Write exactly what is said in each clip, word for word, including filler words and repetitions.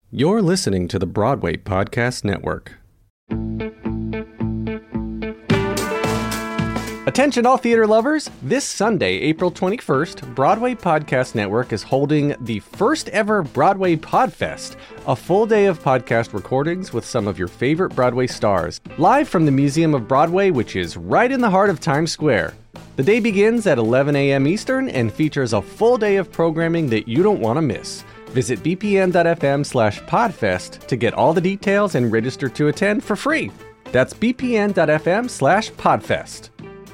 You're listening to the Broadway Podcast Network. Attention all theater lovers! This Sunday, April twenty-first, Broadway Podcast Network is holding the first ever Broadway Podfest, a full day of podcast recordings with some of your favorite Broadway stars, live from the Museum of Broadway, which is right in the heart of Times Square. The day begins at eleven a.m. Eastern and features a full day of programming that you don't want to miss. Visit bpn.fm slash podfest to get all the details and register to attend for free. That's bpn.fm slash podfest.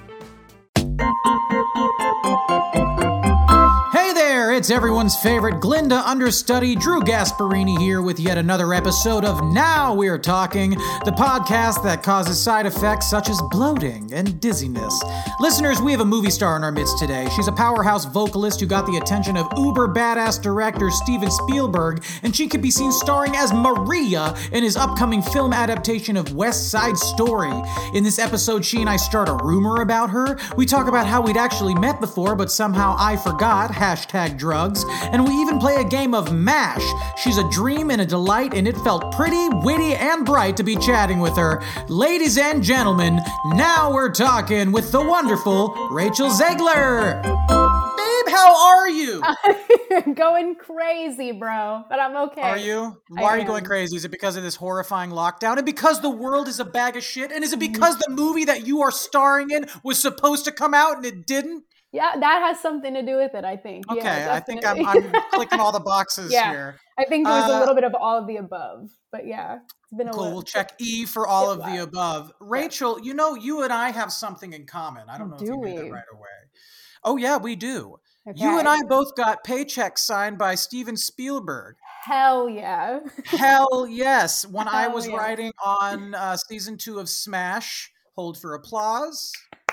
Hey there, it's everyone's favorite Glinda understudy, Drew Gasparini here with yet another episode of Now We're Talking, the podcast that causes side effects such as bloating and dizziness. Listeners, we have a movie star in our midst today. She's a powerhouse vocalist who got the attention of uber badass director Steven Spielberg, and she could be seen starring as Maria in his upcoming film adaptation of West Side Story. In this episode, she and I start a rumor about her. We talk about how we'd actually met before, but somehow I forgot, hashtag drugs, and we even play a game of MASH. She's a dream and a delight, and it felt pretty, witty, and bright to be chatting with her. Ladies and gentlemen, now we're talking with the wonderful Rachel Zegler. Babe, how are you? I'm going crazy, bro, but I'm okay. Are you? Why are you going crazy? Is it because of this horrifying lockdown? And because the world is a bag of shit? And is it because the movie that you are starring in was supposed to come out and it didn't? Yeah, that has something to do with it, I think. Okay, yeah, I think I'm, I'm clicking all the boxes yeah, here. I think there was uh, a little bit of all of the above, but yeah, it's been a cool. little. We'll check E for all of wow. the above. Rachel, you know, you and I have something in common. I don't know do if you we? knew that right away. Oh, yeah, we do. Okay. You and I both got paychecks signed by Steven Spielberg. Hell yeah. Hell yes. When Hell I was yeah. writing on uh, season two of Smash, hold for applause.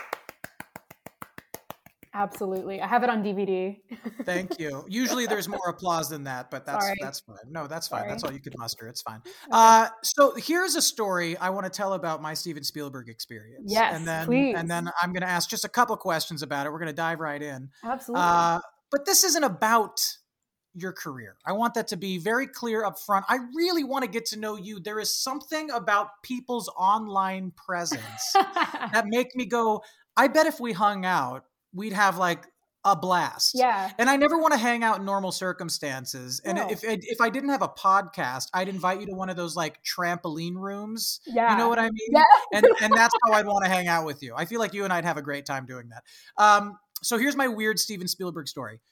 Absolutely. I have it on D V D. Thank you. Usually there's more applause than that, but that's Sorry. that's fine. No, that's fine. Sorry. That's all you could muster. It's fine. Uh, so here's a story I want to tell about my Steven Spielberg experience. Yes, and then please. and then I'm going to ask just a couple questions about it. We're going to dive right in. Absolutely. Uh, but this isn't about your career. I want that to be very clear up front. I really want to get to know you. There is something about people's online presence that make me go, I bet if we hung out, we'd have like a blast. Yeah. And I never want to hang out in normal circumstances. And No. if if I didn't have a podcast, I'd invite you to one of those like trampoline rooms. Yeah. You know what I mean? Yeah. And and that's how I'd want to hang out with you. I feel like you and I'd have a great time doing that. Um, so here's my weird Steven Spielberg story.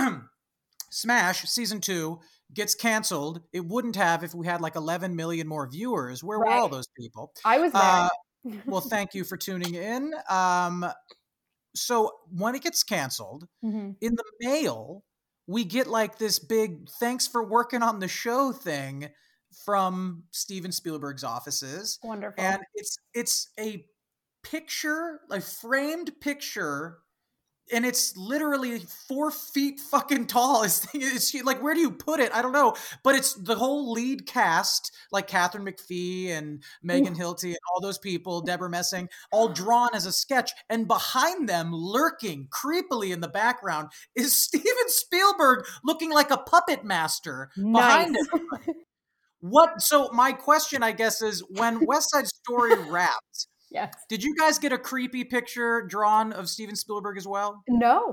Smash season two gets canceled. It wouldn't have if we had like eleven million more viewers. Where Right. were all those people? I was there. Uh, well, thank you for tuning in. Um, so when it gets canceled, mm-hmm. in the mail, we get like this big thanks for working on the show thing from Steven Spielberg's offices. Wonderful. And it's it's a picture, a framed picture, and it's literally four feet fucking tall. It's, it's like, where do you put it? I don't know. But it's the whole lead cast, like Catherine McPhee and Megan Hilty and all those people, Deborah Messing, all drawn as a sketch. And behind them, lurking creepily in the background, is Steven Spielberg looking like a puppet master behind Nice. it. What? So my question, I guess, is when West Side Story wrapped, Yes. did you guys get a creepy picture drawn of Steven Spielberg as well? No.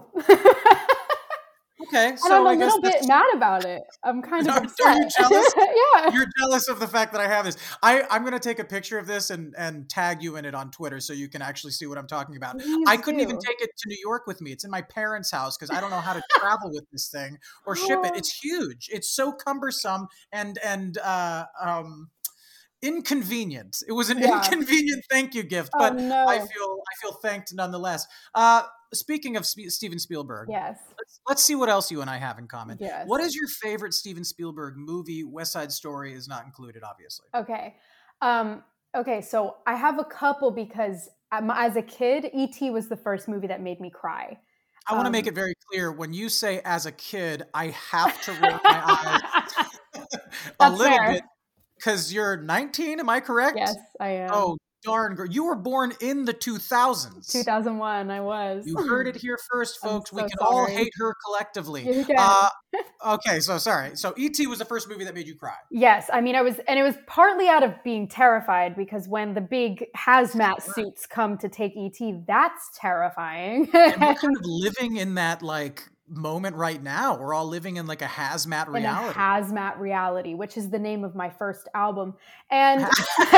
Okay, And so I'm a I guess little bit that's- mad about it. I'm kind of Are- upset. are you jealous? Yeah. You're jealous of the fact that I have this. I, I'm going to take a picture of this and, and tag you in it on Twitter so you can actually see what I'm talking about. Please I couldn't even do. take it to New York with me. It's in my parents' house because I don't know how to travel with this thing or ship it. It's huge. It's so cumbersome and and uh, um, inconvenient. It was an Yeah. inconvenient thank you gift, Oh, but no. I feel I feel thanked nonetheless. Uh, speaking of Sp- Steven Spielberg, Yes. let's, let's see what else you and I have in common. Yes. What is your favorite Steven Spielberg movie? West Side Story is not included, obviously. Okay. Um, okay. So I have a couple because um, as a kid, E T was the first movie that made me cry. I want to Um, make it very clear. When you say as a kid, I have to roll my eyes a That's little fair. bit because you're nineteen. Am I correct? Yes, I am. Oh, darn girl. You were born in the two thousands. two thousand one, I was. You heard it here first, folks. so we can sorry. all hate her collectively. You can. Uh, okay, so sorry. So E T was the first movie that made you cry. Yes, I mean, I was, and it was partly out of being terrified because when the big hazmat suits come to take E T, that's terrifying. And we're kind of living in that like moment right now. We're all living in like a hazmat reality. In a hazmat reality, which is the name of my first album. And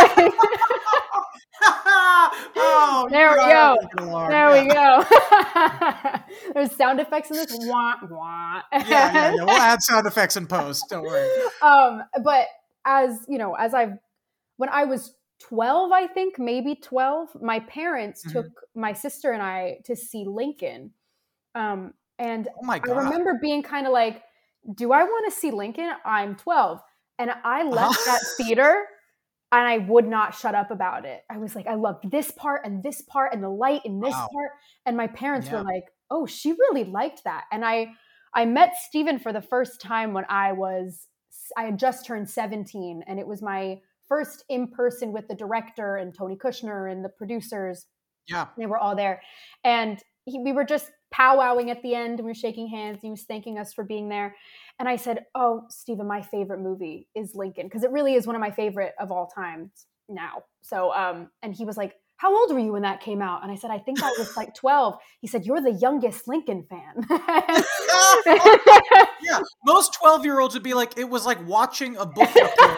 oh, there we go. There yeah. we go. There's sound effects in this. Wah, wah. yeah, yeah, yeah. We'll add sound effects in post. Don't worry. Um, but as you know, as I've when I was twelve, I think maybe twelve, my parents mm-hmm. took my sister and I to see Lincoln. Um, and oh my God. I remember being kind of like, "Do I want to see Lincoln? I'm twelve," and I left uh-huh. that theater. And I would not shut up about it. I was like, I loved this part and this part and the light in this wow. part. And my parents yeah. were like, oh, she really liked that. And I, I met Steven for the first time when I was, I had just turned seventeen. And it was my first in-person with the director and Tony Kushner and the producers. Yeah. They were all there. And he, we were just powwowing at the end and we were shaking hands. He was thanking us for being there. And I said, oh, Steven, my favorite movie is Lincoln. Because it really is one of my favorite of all time now. So, um, and he was like, how old were you when that came out? And I said, I think I was like twelve. He said, you're the youngest Lincoln fan. Yeah, most twelve-year-olds would be like, it was like watching a book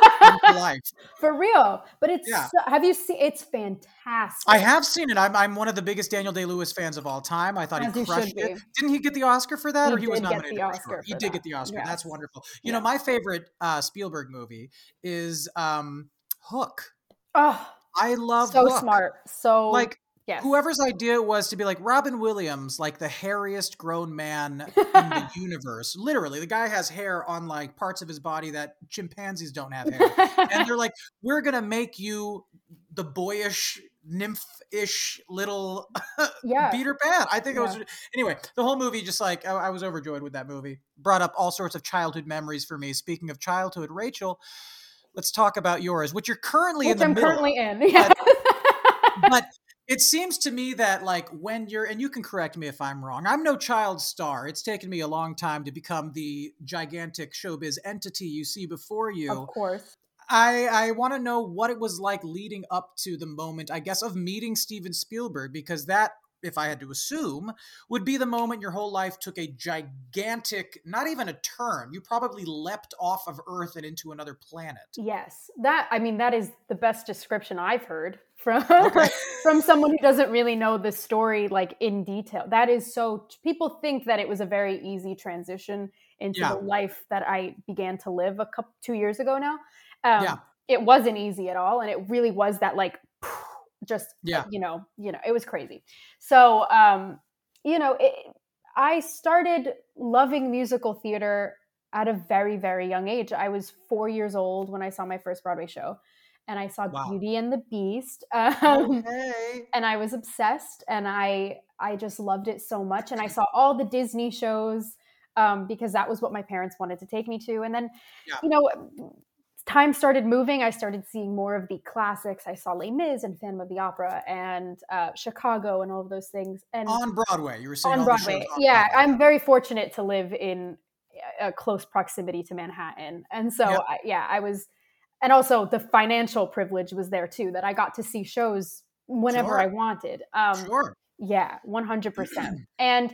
in life. For real. But it's, yeah. so, have you seen, it's fantastic. I have seen it. I'm I'm one of the biggest Daniel Day-Lewis fans of all time. I thought As he crushed he it. Didn't he get the Oscar for that? He or he did was get nominated the for Oscar it? He for did that. get the Oscar. Yes. That's wonderful. You yeah. know, my favorite uh, Spielberg movie is um, Hook. Oh, I love so Hook. smart. So like yes. whoever's idea it was to be like Robin Williams, like the hairiest grown man in the universe. Literally, the guy has hair on like parts of his body that chimpanzees don't have hair. And they're like, we're gonna make you the boyish, nymph-ish little yeah. Peter Pan. I think yeah. it was anyway. The whole movie, just like I, I was overjoyed with that movie. Brought up all sorts of childhood memories for me. Speaking of childhood, Rachel. Let's talk about yours, which you're currently which in the I'm middle currently of. in. Yeah. But, but it seems to me that like when you're, and you can correct me if I'm wrong, I'm no child star. It's taken me a long time to become the gigantic showbiz entity you see before you. Of course. I, I want to know what it was like leading up to the moment, I guess, of meeting Steven Spielberg, because that, if I had to assume, would be the moment your whole life took a gigantic, not even a turn. You probably leapt off of Earth and into another planet. Yes. That, I mean, that is the best description I've heard from, Okay. from someone who doesn't really know the story, like in detail. That is so, people think that it was a very easy transition into Yeah. the life that I began to live a couple, two years ago now. Um, Yeah. It wasn't easy at all. And it really was that like, just, Yeah. you know, you know, it was crazy. So, um, you know, it, I started loving musical theater at a very, very young age. I was four years old when I saw my first Broadway show, and I saw Wow. Beauty and the Beast. Um, Okay. and I was obsessed, and I, I just loved it so much. And I saw all the Disney shows, um, because that was what my parents wanted to take me to. And then, Yeah. you know, time started moving. I started seeing more of the classics. I saw Les Mis and Phantom of the Opera and uh, Chicago and all of those things. And On Broadway, you were saying on all the Broadway. shows on Yeah, Broadway. I'm very fortunate to live in a close proximity to Manhattan. And so, Yep. I, yeah, I was, and also the financial privilege was there too, that I got to see shows whenever Sure. I wanted. Um, Sure. Yeah, one hundred percent. And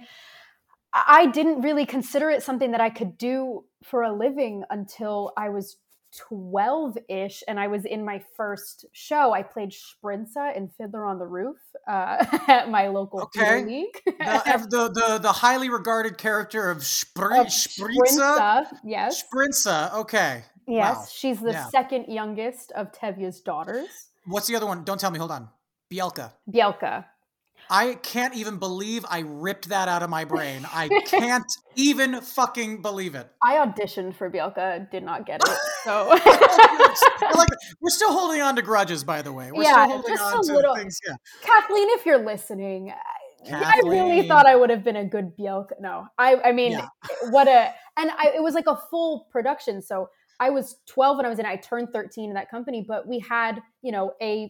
I didn't really consider it something that I could do for a living until I was twelve-ish, and I was in my first show. I played Sprinza in Fiddler on the Roof uh, at my local Okay. theater league. The, the the the highly regarded character of Spr- Of Spritza. Sprinza, yes. Sprinza. Okay. Yes, Wow. she's the Yeah. second youngest of Tevye's daughters. What's the other one? Don't tell me. Hold on. Bielka. Bielka. I can't even believe I ripped that out of my brain. I can't even fucking believe it. I auditioned for Bielka, did not get it. So We're like, we're still holding on to grudges, by the way. We're Yeah, still holding just on a to little- things. Yeah. Kathleen, if you're listening, I- I Kathleen. really thought I would have been a good Bielka. No, I, I mean, Yeah. what a, and I, it was like a full production. So I was twelve when I was in, I turned thirteen in that company, but we had, you know, a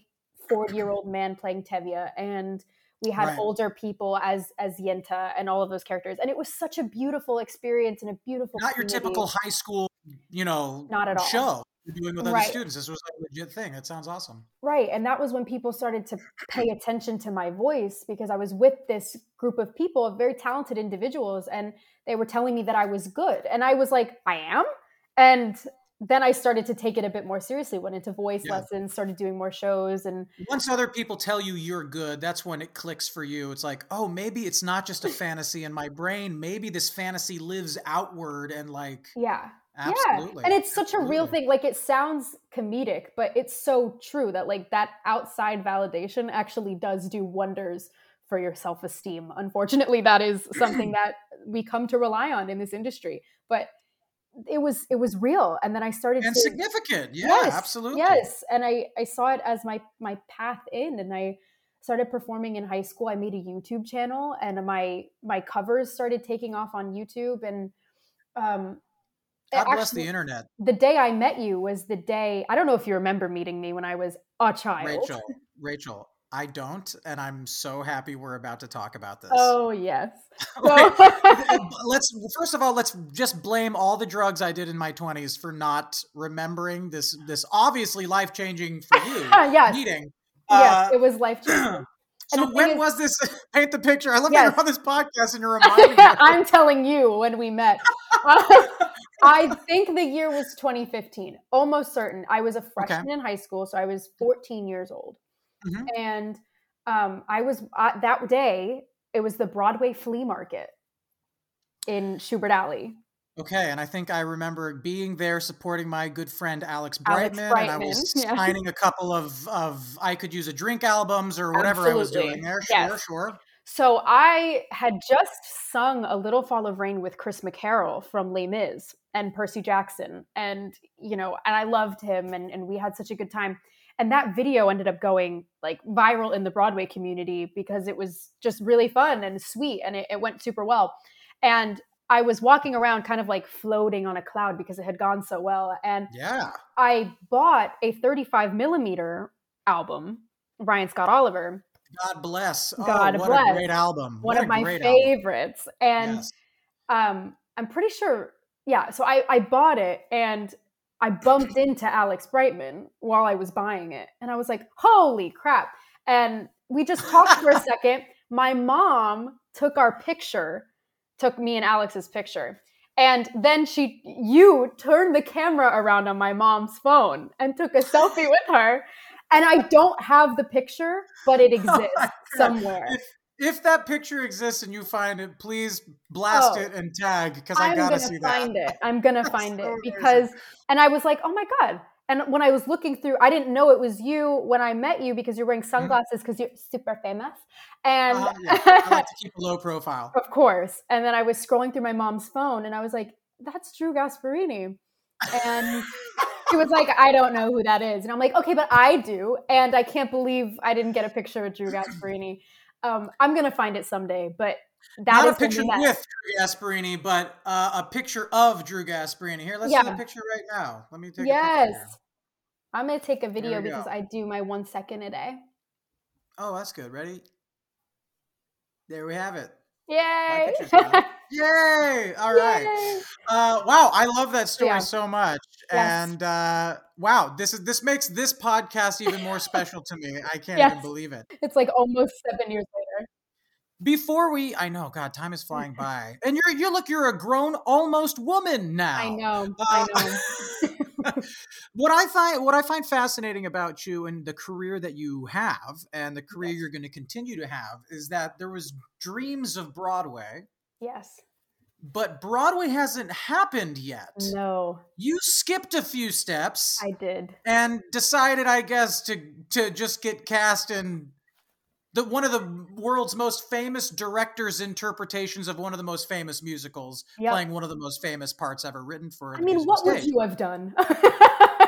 forty-year-old man playing Tevye, and we had Right. older people as as Yenta and all of those characters. And it was such a beautiful experience and a beautiful Not your community. typical high school, you know, Not at all. show you're doing with other Right. students. This was like a legit thing. That sounds awesome. Right. And that was when people started to pay attention to my voice, because I was with this group of people, of very talented individuals, and they were telling me that I was good. And I was like, I am? And then I started to take it a bit more seriously, went into voice Yeah. lessons, started doing more shows. And Once other people tell you you're good, that's when it clicks for you. It's like, oh, maybe it's not just a fantasy in my brain. Maybe this fantasy lives outward and like, yeah. absolutely. Yeah. And it's such a real Absolutely. thing. Like, it sounds comedic, but it's so true that like that outside validation actually does do wonders for your self-esteem. Unfortunately, that is something that we come to rely on in this industry. But it was it was real. And then I started And to significant. Yeah, Yes, absolutely. Yes. And I, I saw it as my my path in, and I started performing in high school. I made a YouTube channel, and my my covers started taking off on YouTube. And um God bless actually, the internet. the day I met you was the day, I don't know if you remember meeting me when I was a child. Rachel, Rachel, I don't, and I'm so happy we're about to talk about this. Oh, yes. Wait, So- let's first of all, let's just blame all the drugs I did in my twenties for not remembering this this obviously life-changing for you Yes. meeting. yes, Uh, it was life-changing. so the thing when is- was this? Paint the picture. I love Yes. that you're on this podcast and you're reminding me. I'm telling you when we met. I think the year was twenty fifteen. Almost certain. I was a freshman in high school, so I was fourteen years old. Mhm. And um, I was, uh, that day, it was the Broadway flea market in Schubert Alley. Okay, and I think I remember being there supporting my good friend Alex Alex Brightman, and I Brightman, was yeah. signing a couple of, of I Could Use a Drink albums or whatever I was Absolutely. doing there. Sure, Yes. sure. So I had just sung A Little Fall of Rain with Chris McCarroll from Les Mis and Percy Jackson. And, you know, and I loved him, and, and we had such a good time. And that video ended up going like viral in the Broadway community because it was just really fun and sweet, and it, it went super well. And I was walking around kind of like floating on a cloud because it had gone so well. And Yeah. I bought a thirty-five millimeter album, Brian Scott Oliver, God bless. Oh, God what bless. a great album. one What of a my great album. favorites. And Yes. um, I'm pretty sure, yeah. So I, I bought it, and I bumped into Alex Brightman while I was buying it. And I was like, holy crap. And we just talked for a second. My mom took our picture, took me and Alex's picture. And then she, you turned the camera around on my mom's phone and took a selfie with her. And I don't have the picture, but it exists Oh my God. somewhere. If, if that picture exists and you find it, please blast Oh. it and tag, because I I'm gotta gonna see that. find it. I'm gonna That's find so it amazing. because, and I was like, oh my God. And when I was looking through, I didn't know it was you when I met you because you're wearing sunglasses because you're super famous. And Uh, yeah, I like to keep a low profile. of course. And then I was scrolling through my mom's phone, and I was like, that's Drew Gasparini. And she was like, I don't know who that is. And I'm like, okay, but I do. And I can't believe I didn't get a picture with Drew Gasparini. Um, I'm going to find it someday, but that Not is a when we picture met. with Drew Gasparini, but uh, a picture of Drew Gasparini. Here, let's Yeah. see the picture right now. Let me take a Yes. picture here. I'm going to take a video we go. because I do my one second a day. Oh, that's good. Ready? There we have it. Yay. picture's done. Yay! All right. Yay. Uh, wow, I love that story Yeah. so much. Yes. And uh, wow, this is this makes this podcast even more special to me. I can't Yes. even believe it. It's like almost seven years later. Before we, I know, God, time is flying by, and you're you look, you're a grown, almost woman now. I know. Uh, I know. what I find what I find fascinating about you and the career that you have and the career Yes. you're going to continue to have is that there was dreams of Broadway, Yes. but Broadway hasn't happened yet. No, You skipped a few steps I did. and decided, I guess, to to just get cast in the one of the world's most famous directors' interpretations of one of the most famous musicals, Yep. playing one of the most famous parts ever written for I the mean, musical what would stage. you have done?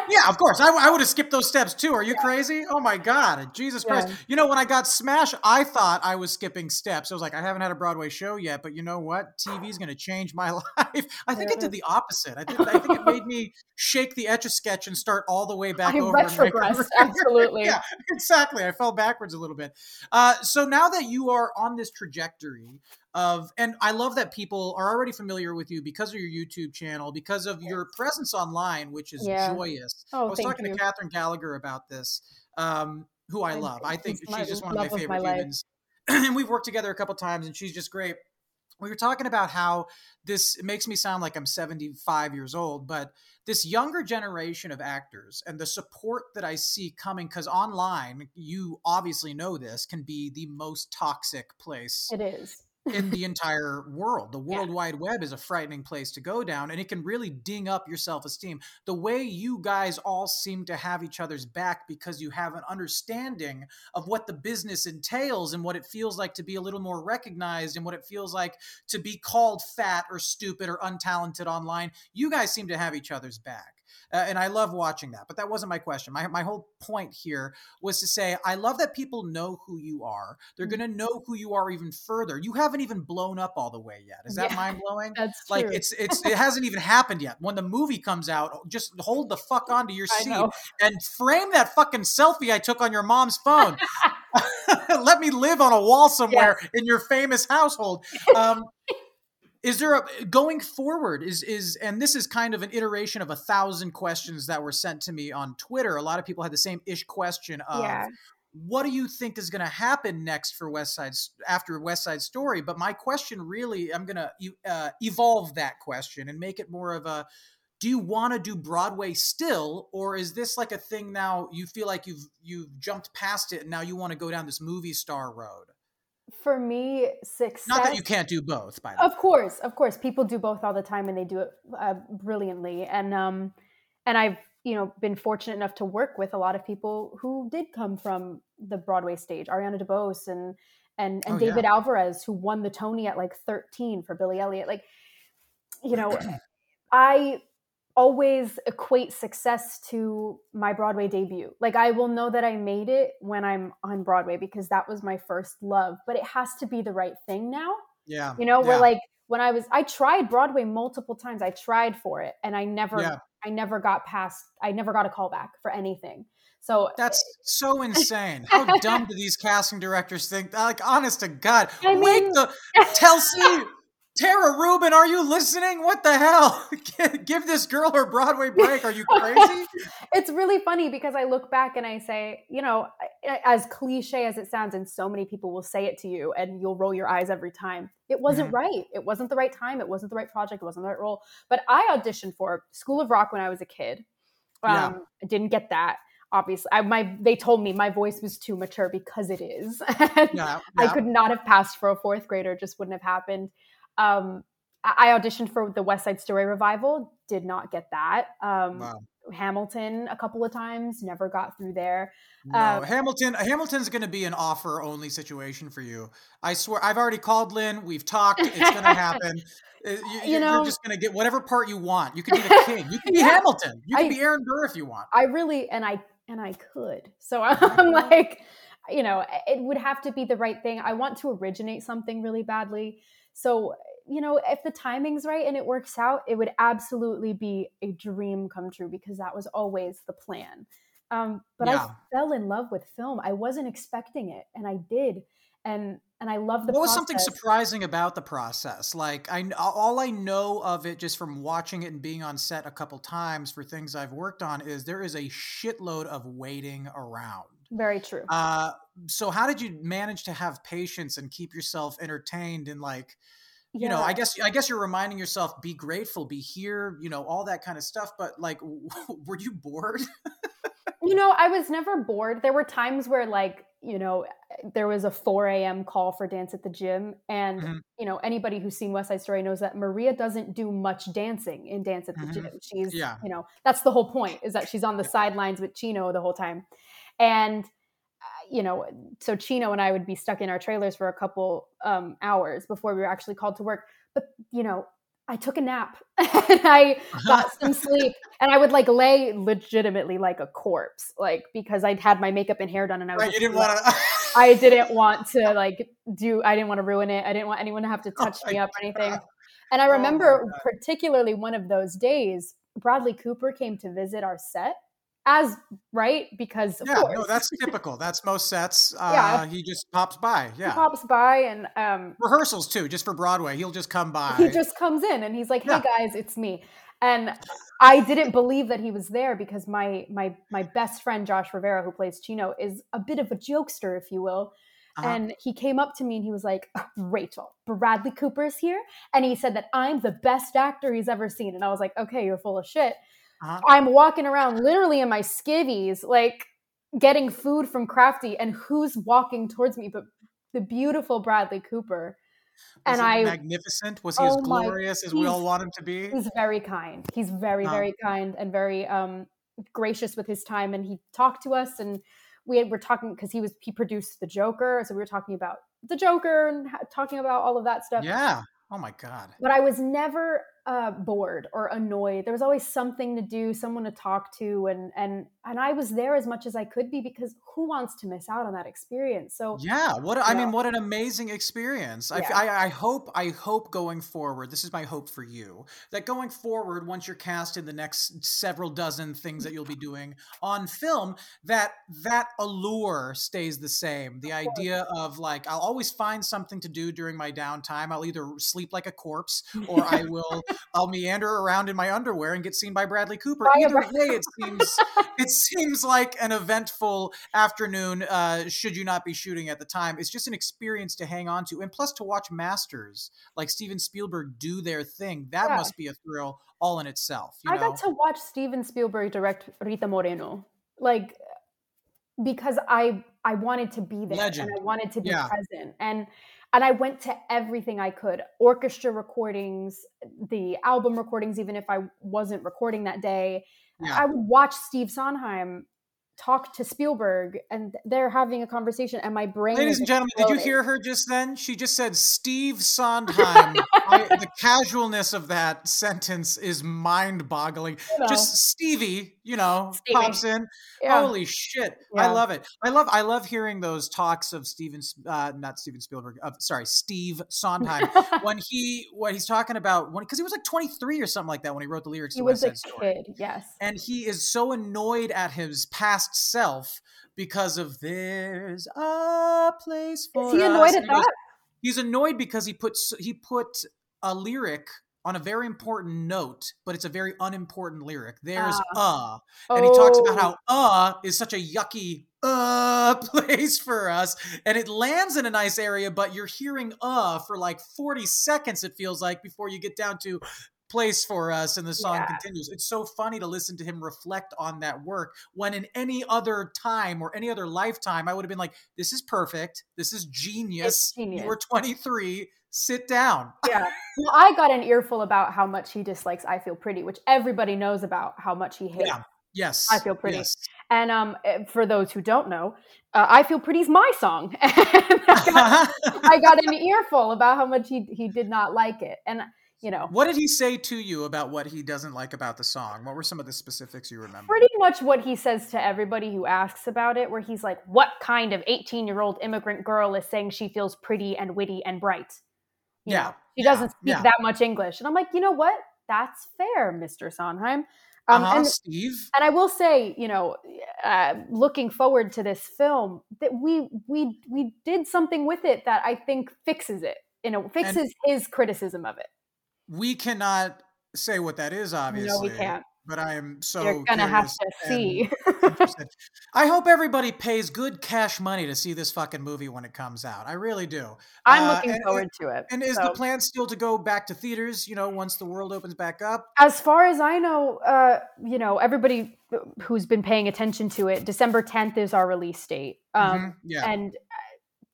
Yeah, of course. I, I would have skipped those steps too. Are you yeah. crazy? Oh my God. Jesus yeah. Christ. You know, when I got Smash, I thought I was skipping steps. I was like, I haven't had a Broadway show yet, but you know what? T V is going to change my life. I think it did the opposite. I think, I think it made me shake the Etch-a-Sketch and start all the way back I over. Retrogressed, absolutely. Yeah, exactly. I fell backwards a little bit. Uh, so now that you are on this trajectory of, and I love that people are already familiar with you because of your YouTube channel, because of your presence online, which is yeah. joyous. Oh, I was talking you. to Catherine Gallagher about this, um, who I love. I think she's, she's just one of my favorite of my humans. And we've worked together a couple times, and she's just great. We were talking about how this it makes me sound like I'm seventy-five years old, but this younger generation of actors and the support that I see coming, because online, you obviously know this, can be the most toxic place. It is. In the entire world. The World yeah. Wide Web is a frightening place to go down, and it can really ding up your self-esteem. The way you guys all seem to have each other's back because you have an understanding of what the business entails and what it feels like to be a little more recognized and what it feels like to be called fat or stupid or untalented online. You guys seem to have each other's back. Uh, and I love watching that, but that wasn't my question. My my whole point here was to say, I love that people know who you are. They're mm-hmm. going to know who you are even further. You haven't even blown up all the way yet. Is that yeah, mind blowing? That's like true. it's it's it hasn't even happened yet. When the movie comes out, just hold the fuck onto your seat and frame that fucking selfie I took on your mom's phone. Let me live on a wall somewhere yes. in your famous household. Um, Is there a going forward is, is, and this is kind of an iteration of a thousand questions that were sent to me on Twitter. A lot of people had the same ish question of yeah. what do you think is going to happen next for West Side after West Side Story? But my question really, I'm going to uh, evolve that question and make it more of a, do you want to do Broadway still? Or is this like a thing now you feel like you've, you've jumped past it and now you want to go down this movie star road? For me, success. Not that you can't do both, by the way. Of course, of course, people do both all the time, and they do it uh, brilliantly. And um, and I've you know been fortunate enough to work with a lot of people who did come from the Broadway stage, Ariana DeBose and and and oh, David yeah. Alvarez, who won the Tony at like thirteen for Billy Elliot. Like, you know, I always equate success to my Broadway debut. Like, I will know that I made it when I'm on Broadway because that was my first love, but it has to be the right thing now. Yeah. You know, yeah. where like when I was, I tried Broadway multiple times. I tried for it and I never, yeah. I never got past, I never got a call back for anything. So that's so insane. How dumb do these casting directors think? Like, honest to God, I mean, wake the Telsey. Tara Rubin, are you listening? What the hell? Give this girl her Broadway break. Are you crazy? It's really funny because I look back and I say, you know, as cliche as it sounds, and so many people will say it to you and you'll roll your eyes every time. It wasn't mm-hmm. right. It wasn't the right time. It wasn't the right project. It wasn't the right role. But I auditioned for School of Rock when I was a kid. Um, yeah. I didn't get that. Obviously, I, my they told me my voice was too mature because it is. yeah, yeah. I could not have passed for a fourth grader. It just wouldn't have happened. Um, I auditioned for the West Side Story revival, did not get that. Um, wow. Hamilton a couple of times, never got through there. No, um, Hamilton, Hamilton's going to be an offer only situation for you. I swear, I've already called Lynn. We've talked. It's going to happen. You, you know, you're just going to get whatever part you want. You can be the king. You can be yeah, Hamilton. You can I, be Aaron Burr if you want. I really, and I, and I could. So I'm like, you know, it would have to be the right thing. I want to originate something really badly. So, you know, if the timing's right and it works out, it would absolutely be a dream come true because that was always the plan. Um, but yeah. I fell in love with film. I wasn't expecting it, and I did. And and I love the What was process. Something surprising about the process? Like, I all I know of it just from watching it and being on set a couple times for things I've worked on is there is a shitload of waiting around. Very true. Uh, so how did you manage to have patience and keep yourself entertained and like, you yeah. know, I guess I guess you're reminding yourself, be grateful, be here, you know, all that kind of stuff. But like, were you bored? You know, I was never bored. There were times where like, you know, there was a four a.m. call for dance at the gym. And, mm-hmm. you know, anybody who's seen West Side Story knows that Maria doesn't do much dancing in Dance at the mm-hmm. Gym. She's, yeah. you know, that's the whole point is that she's on the sidelines with Chino the whole time. And, uh, you know, so Chino and I would be stuck in our trailers for a couple um, hours before we were actually called to work. But, you know, I took a nap and I got some sleep, and I would like lay legitimately like a corpse, like because I'd had my makeup and hair done, and I was right, you didn't want to. I didn't want to like do. I didn't want to ruin it. I didn't want anyone to have to touch Oh me my up or anything. God. And I Oh my remember God. particularly one of those days, Bradley Cooper came to visit our set. As right because of Yeah, course. no, that's typical. That's most sets. Uh, Yeah. he just pops by. Yeah, He pops by and um, rehearsals too, just for Broadway. He'll just come by. he just comes in and he's like, "Hey Yeah. guys, it's me." And I didn't believe that he was there because my my my best friend Josh Rivera, who plays Chino, is a bit of a jokester, if you will. Uh-huh. And he came up to me and he was like, "Rachel, Bradley Cooper's here," and he said that I'm the best actor he's ever seen. And I was like, "Okay, you're full of shit." Uh-huh. I'm walking around literally in my skivvies, like getting food from Crafty, and who's walking towards me but the beautiful Bradley Cooper. Was And it I magnificent? Was he as oh my glorious as we all he's want him to be? he's very kind. He's very, Uh, very kind and very um gracious with his time, and he talked to us, and we had, were talking because he was he produced the Joker, so we were talking about the Joker and ha- talking about all of that stuff. yeah. Oh my God. But I was never uh, bored or annoyed. There was always something to do, someone to talk to, and and and I was there as much as I could be because who wants to miss out on that experience? So Yeah, what a- you I know, mean, what an amazing experience. I, Yeah. I, I hope, I hope going forward, this is my hope for you, that going forward, once you're cast in the next several dozen things that you'll be doing on film, that that allure stays the same. The idea of like, I'll always find something to do during my downtime. I'll either sleep like a corpse or I will, I'll meander around in my underwear and get seen by Bradley Cooper. By a Either Brad- way, it seems, it seems like an eventful afternoon, uh, should you not be shooting at the time. It's just an experience to hang on to. And plus to watch masters like Steven Spielberg do their thing, that Yeah. must be a thrill all in itself. You I know? got to watch Steven Spielberg direct Rita Moreno, like because I I wanted to be there Legend. and I wanted to be Yeah. present, and and I went to everything I could, orchestra recordings, the album recordings, even if I wasn't recording that day. Yeah. I would watch Steve Sondheim talk to Spielberg, and they're having a conversation, and my brain Ladies is and gentlemen, did you exploding. hear her just then? She just said Steve Sondheim. I, the casualness of that sentence is mind-boggling. You know. Just Stevie, you know, Stevie. pops in. Yeah. Holy shit! I Yeah. love it. I love. I love hearing those talks of Steven, uh, not Steven Spielberg. Uh, sorry, Steve Sondheim. when he, when he's talking about when, because he was like twenty-three or something like that when he wrote the lyrics He to was West a Side Story. kid, yes. And he is so annoyed at his past self because of "There's a place for Is he annoyed us." at And he goes- that? He's annoyed because he puts he put a lyric on a very important note, but it's a very unimportant lyric. There's uh, and he talks about how uh is such a yucky uh place for us, and it lands in a nice area, but you're hearing uh for like forty seconds. It feels like before you get down to "place for us," and the song Yeah. continues. It's so funny to listen to him reflect on that work when in any other time or any other lifetime I would have been like, this is perfect, this is genius, It's genius. you were twenty-three, sit down. Yeah. Well, I got an earful about how much he dislikes I Feel Pretty, which everybody knows about how much he hates Yeah. Yes. I Feel Pretty. Yes. And um, for those who don't know, uh, I Feel Pretty is my song. And I, got, I got an earful about how much he, he did not like it. And, you know, What did he say to you about what he doesn't like about the song? What were some of the specifics you remember? pretty much what he says to everybody who asks about it, where he's like, what kind of eighteen-year-old immigrant girl is saying she feels pretty and witty and bright? You Yeah. know, she Yeah. doesn't speak Yeah. that much English. And I'm like, you know what? That's fair, Mister Sondheim. Um, uh-huh, and, Steve. and I will say, you know, uh, looking forward to this film, that we we we did something with it that I think fixes it. You know, fixes his criticism of it. We cannot say what that is, obviously. No, we can't. But I am so You're gonna have curious to and see. interested. I hope everybody pays good cash money to see this fucking movie when it comes out. I really do. I'm Uh, looking and- forward to it. And is So, the plan still to go back to theaters, you know, once the world opens back up? as far as I know, uh, you know, everybody who's been paying attention to it, December tenth is our release date. Um, Mhm, yeah. And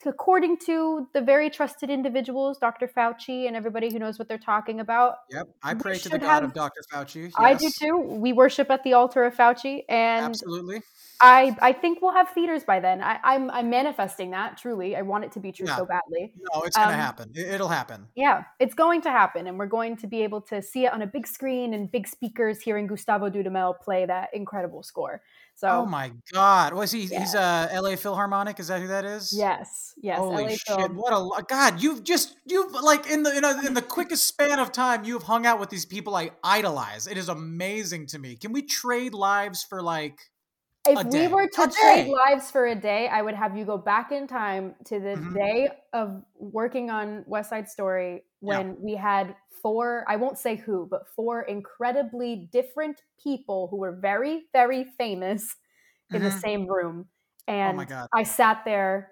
according to the very trusted individuals, Doctor Fauci and everybody who knows what they're talking about. Yep, I pray to the should God have- of Doctor Fauci. Yes. I do too. We worship at the altar of Fauci, and Absolutely. I I think we'll have theaters by then. I, I'm I'm manifesting that truly. I want it to be true Yeah. so badly. No, it's going to Um, happen. It, it'll happen. Yeah, it's going to happen, and we're going to be able to see it on a big screen and big speakers, hearing Gustavo Dudamel play that incredible score. So, Oh my God! Was he? Yeah. He's uh, L A Philharmonic. Is that who that is? yes, yes, Holy L A shit! Film. What a lo- God! You've just you've like in the in, a, in the quickest span of time you've hung out with these people I idolize. It is amazing to me. Can we trade lives for like? If a we day. were to A trade day. lives for a day, I would have you go back in time to the Mhm. day of working on West Side Story when we had four, I won't say who, but four incredibly different people who were very, very famous in the Mhm. same room. And my God. I sat there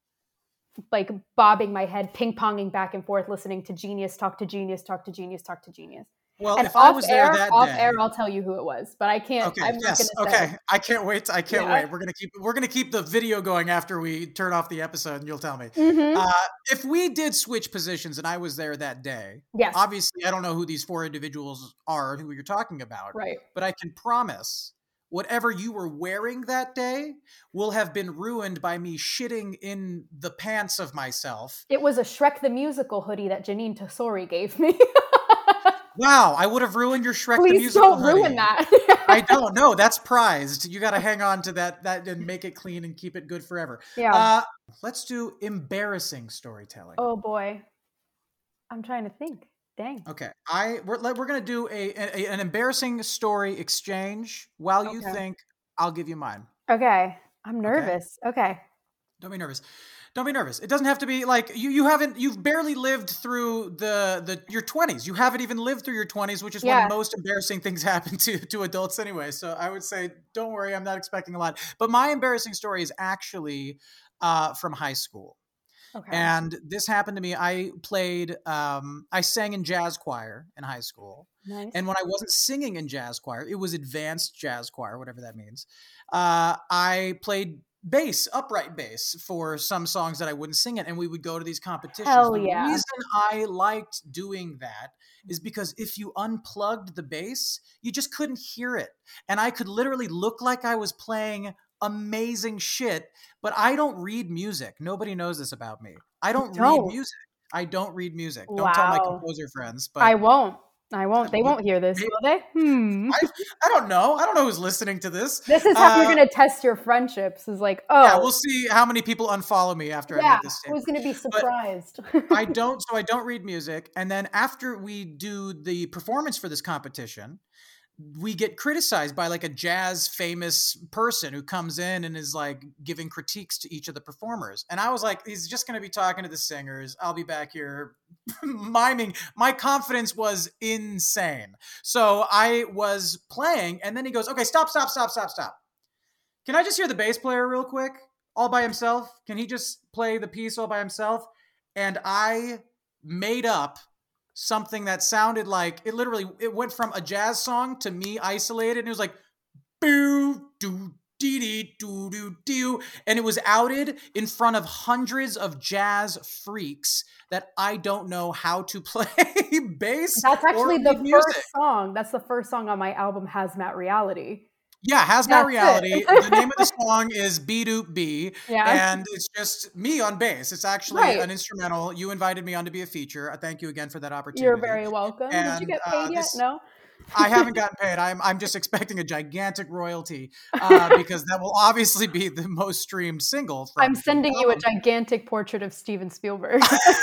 like bobbing my head, ping-ponging back and forth, listening to Genius talk to Genius, talk to Genius, talk to Genius. Well, And if I off was air, there that off day, air, I'll tell you who it was, but I can't. okay, I'm not yes, gonna say. okay. I can't wait. I can't Yeah. wait. We're gonna keep. We're gonna keep the video going after we turn off the episode, and you'll tell me. Mhm. Uh, if we did switch positions and I was there that day, Yes. obviously I don't know who these four individuals are who you're talking about, Right. but I can promise whatever you were wearing that day will have been ruined by me shitting in the pants of myself. It was a Shrek the Musical hoodie that Janine Tesori gave me. Wow, I would have ruined your Shrek the Please Musical don't ruin hoodie. that. I don't know. That's prized. You got to hang on to that that and make it clean and keep it good forever. Yeah. Uh, let's do embarrassing storytelling. Oh boy, I'm trying to think. Dang. Okay, I we're we're gonna do a, a an embarrassing story exchange. While you Okay. think, I'll give you mine. Okay, I'm nervous. Okay. Don't be nervous. Don't be nervous. It doesn't have to be like you. You haven't. You've barely lived through the the your twenties. You haven't even lived through your twenties, which is Yeah. when most embarrassing things happen to to adults anyway. So I would say, don't worry. I'm not expecting a lot. But my embarrassing story is actually uh, from high school. Okay. And this happened to me. I played, um, I sang in jazz choir in high school. Nice. And when I wasn't singing in jazz choir, it was advanced jazz choir, whatever that means. Uh, I played bass, upright bass for some songs that I wouldn't sing in. And we would go to these competitions. Hell the yeah. reason I liked doing that is because if you unplugged the bass, you just couldn't hear it. And I could literally look like I was playing amazing shit, but I don't read music. Nobody knows this about me. I don't, don't. read music. I don't read music. Don't tell my Wow. composer friends. But I won't. I won't. They But won't hear this, maybe- will they? Hmm. I, I don't know. I don't know who's listening to this. This is how Uh, you're going to test your friendships. Is like, oh, Yeah, we'll see how many people unfollow me after I yeah, make this statement. who's going to be surprised? I don't, so I don't read music. And then after we do the performance for this competition, we get criticized by like a jazz famous person who comes in and is like giving critiques to each of the performers. And I was like, he's just going to be talking to the singers. I'll be back here miming. My confidence was insane. So I was playing and then he goes, okay, stop, stop, stop, stop, stop. Can I just hear the bass player real quick? All by himself? Can he just play the piece all by himself? And I made up something that sounded like it literally it went from a jazz song to me isolated, and it was like boo doo dee dee doo doo doo, and it was outed in front of hundreds of jazz freaks that I don't know how to play bass. That's actually or the read music. first song. That's the first song on my album, Hazmat Reality. Yeah, Hazmat That's Reality. it. The name of the song is Be Doop Be, Yeah. and it's just me on bass. It's actually Right. an instrumental. You invited me on to be a feature. I thank you again for that opportunity. You're very welcome. Did And, you get uh, paid yet? this- No. I haven't gotten paid. I'm I'm just expecting a gigantic royalty uh, because that will obviously be the most streamed single. From I'm sending the you a album. gigantic portrait of Steven Spielberg.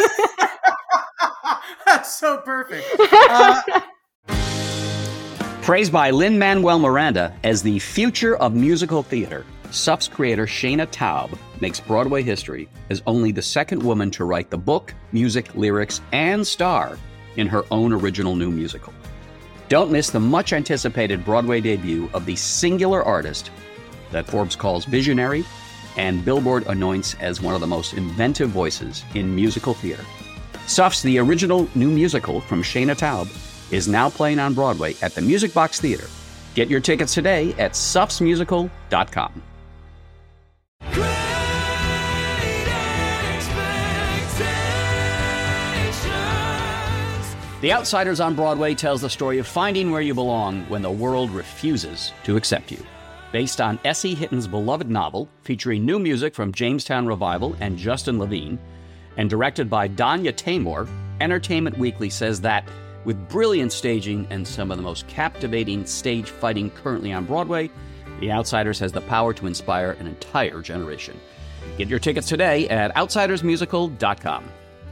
That's so perfect. Uh, Praised by Lin-Manuel Miranda as the future of musical theater, S U F's creator Shayna Taub makes Broadway history as only the second woman to write the book, music, lyrics, and star in her own original new musical. Don't miss the much-anticipated Broadway debut of the singular artist that Forbes calls visionary and Billboard anoints as one of the most inventive voices in musical theater. S U F's The Original New Musical from Shayna Taub is now playing on Broadway at the Music Box Theater. Get your tickets today at sufs musical dot com. The Outsiders on Broadway tells the story of finding where you belong when the world refuses to accept you. Based on S E. Hitton's beloved novel, featuring new music from Jamestown Revival and Justin Levine, and directed by Danya Taymor, Entertainment Weekly says that, with brilliant staging and some of the most captivating stage fighting currently on Broadway, The Outsiders has the power to inspire an entire generation. Get your tickets today at outsiders musical dot com.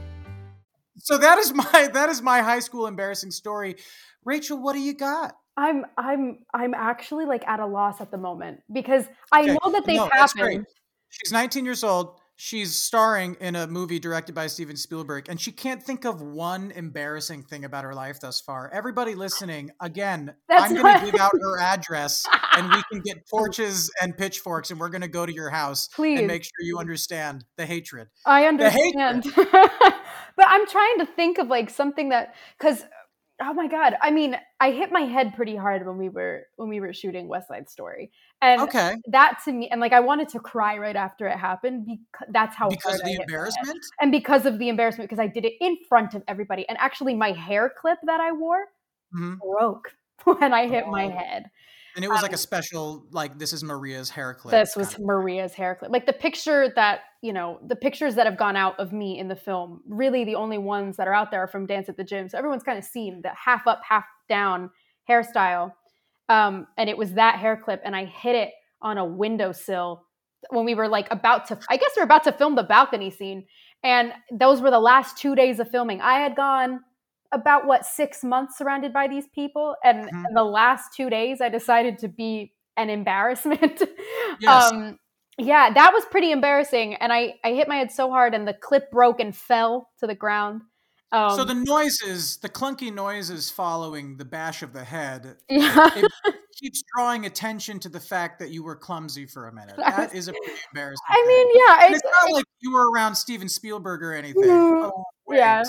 So that is my that is my high school embarrassing story. Rachel, what do you got? I'm I'm I'm actually like at a loss at the moment because I Okay. know that they've No, that's great. happened. She's nineteen years old. She's starring in a movie directed by Steven Spielberg, and she can't think of one embarrassing thing about her life thus far. Everybody listening, again, That's I'm going not- to give out her address, and we can get torches and pitchforks, and we're going to go to your house Please. and make sure you understand the hatred. I The hatred. understand. But I'm trying to think of like something that because oh my god, I mean, I hit my head pretty hard when we were when we were shooting West Side Story. And Okay. that to me and like I wanted to cry right after it happened because that's how Because hard of I the hit my head. embarrassment? And because of the embarrassment because I did it in front of everybody. And actually my hair clip that I wore Mhm. broke when I hit my Oh. head. And it was like Um, a special, like, this is Maria's hair clip. This was kind Maria's hair clip. Like the picture that, you know, the pictures that have gone out of me in the film, really the only ones that are out there are from Dance at the Gym. So everyone's kind of seen the half up, half down hairstyle. Um, and it was that hair clip. And I hit it on a windowsill when we were like about to, I guess we were about to film the balcony scene. And those were the last two days of filming. I had gone about what, six months surrounded by these people. And Mhm. the last two days I decided to be an embarrassment. Yes. um, yeah, that was pretty embarrassing. And I, I hit my head so hard and the clip broke and fell to the ground. Um, So the noises, the clunky noises following the bash of the head, yeah. it keeps drawing attention to the fact that you were clumsy for a minute. I That was- is a pretty embarrassing I thing. mean, yeah, And it's, it's not like you were around Steven Spielberg or anything. Mm, Oh, wait. yeah.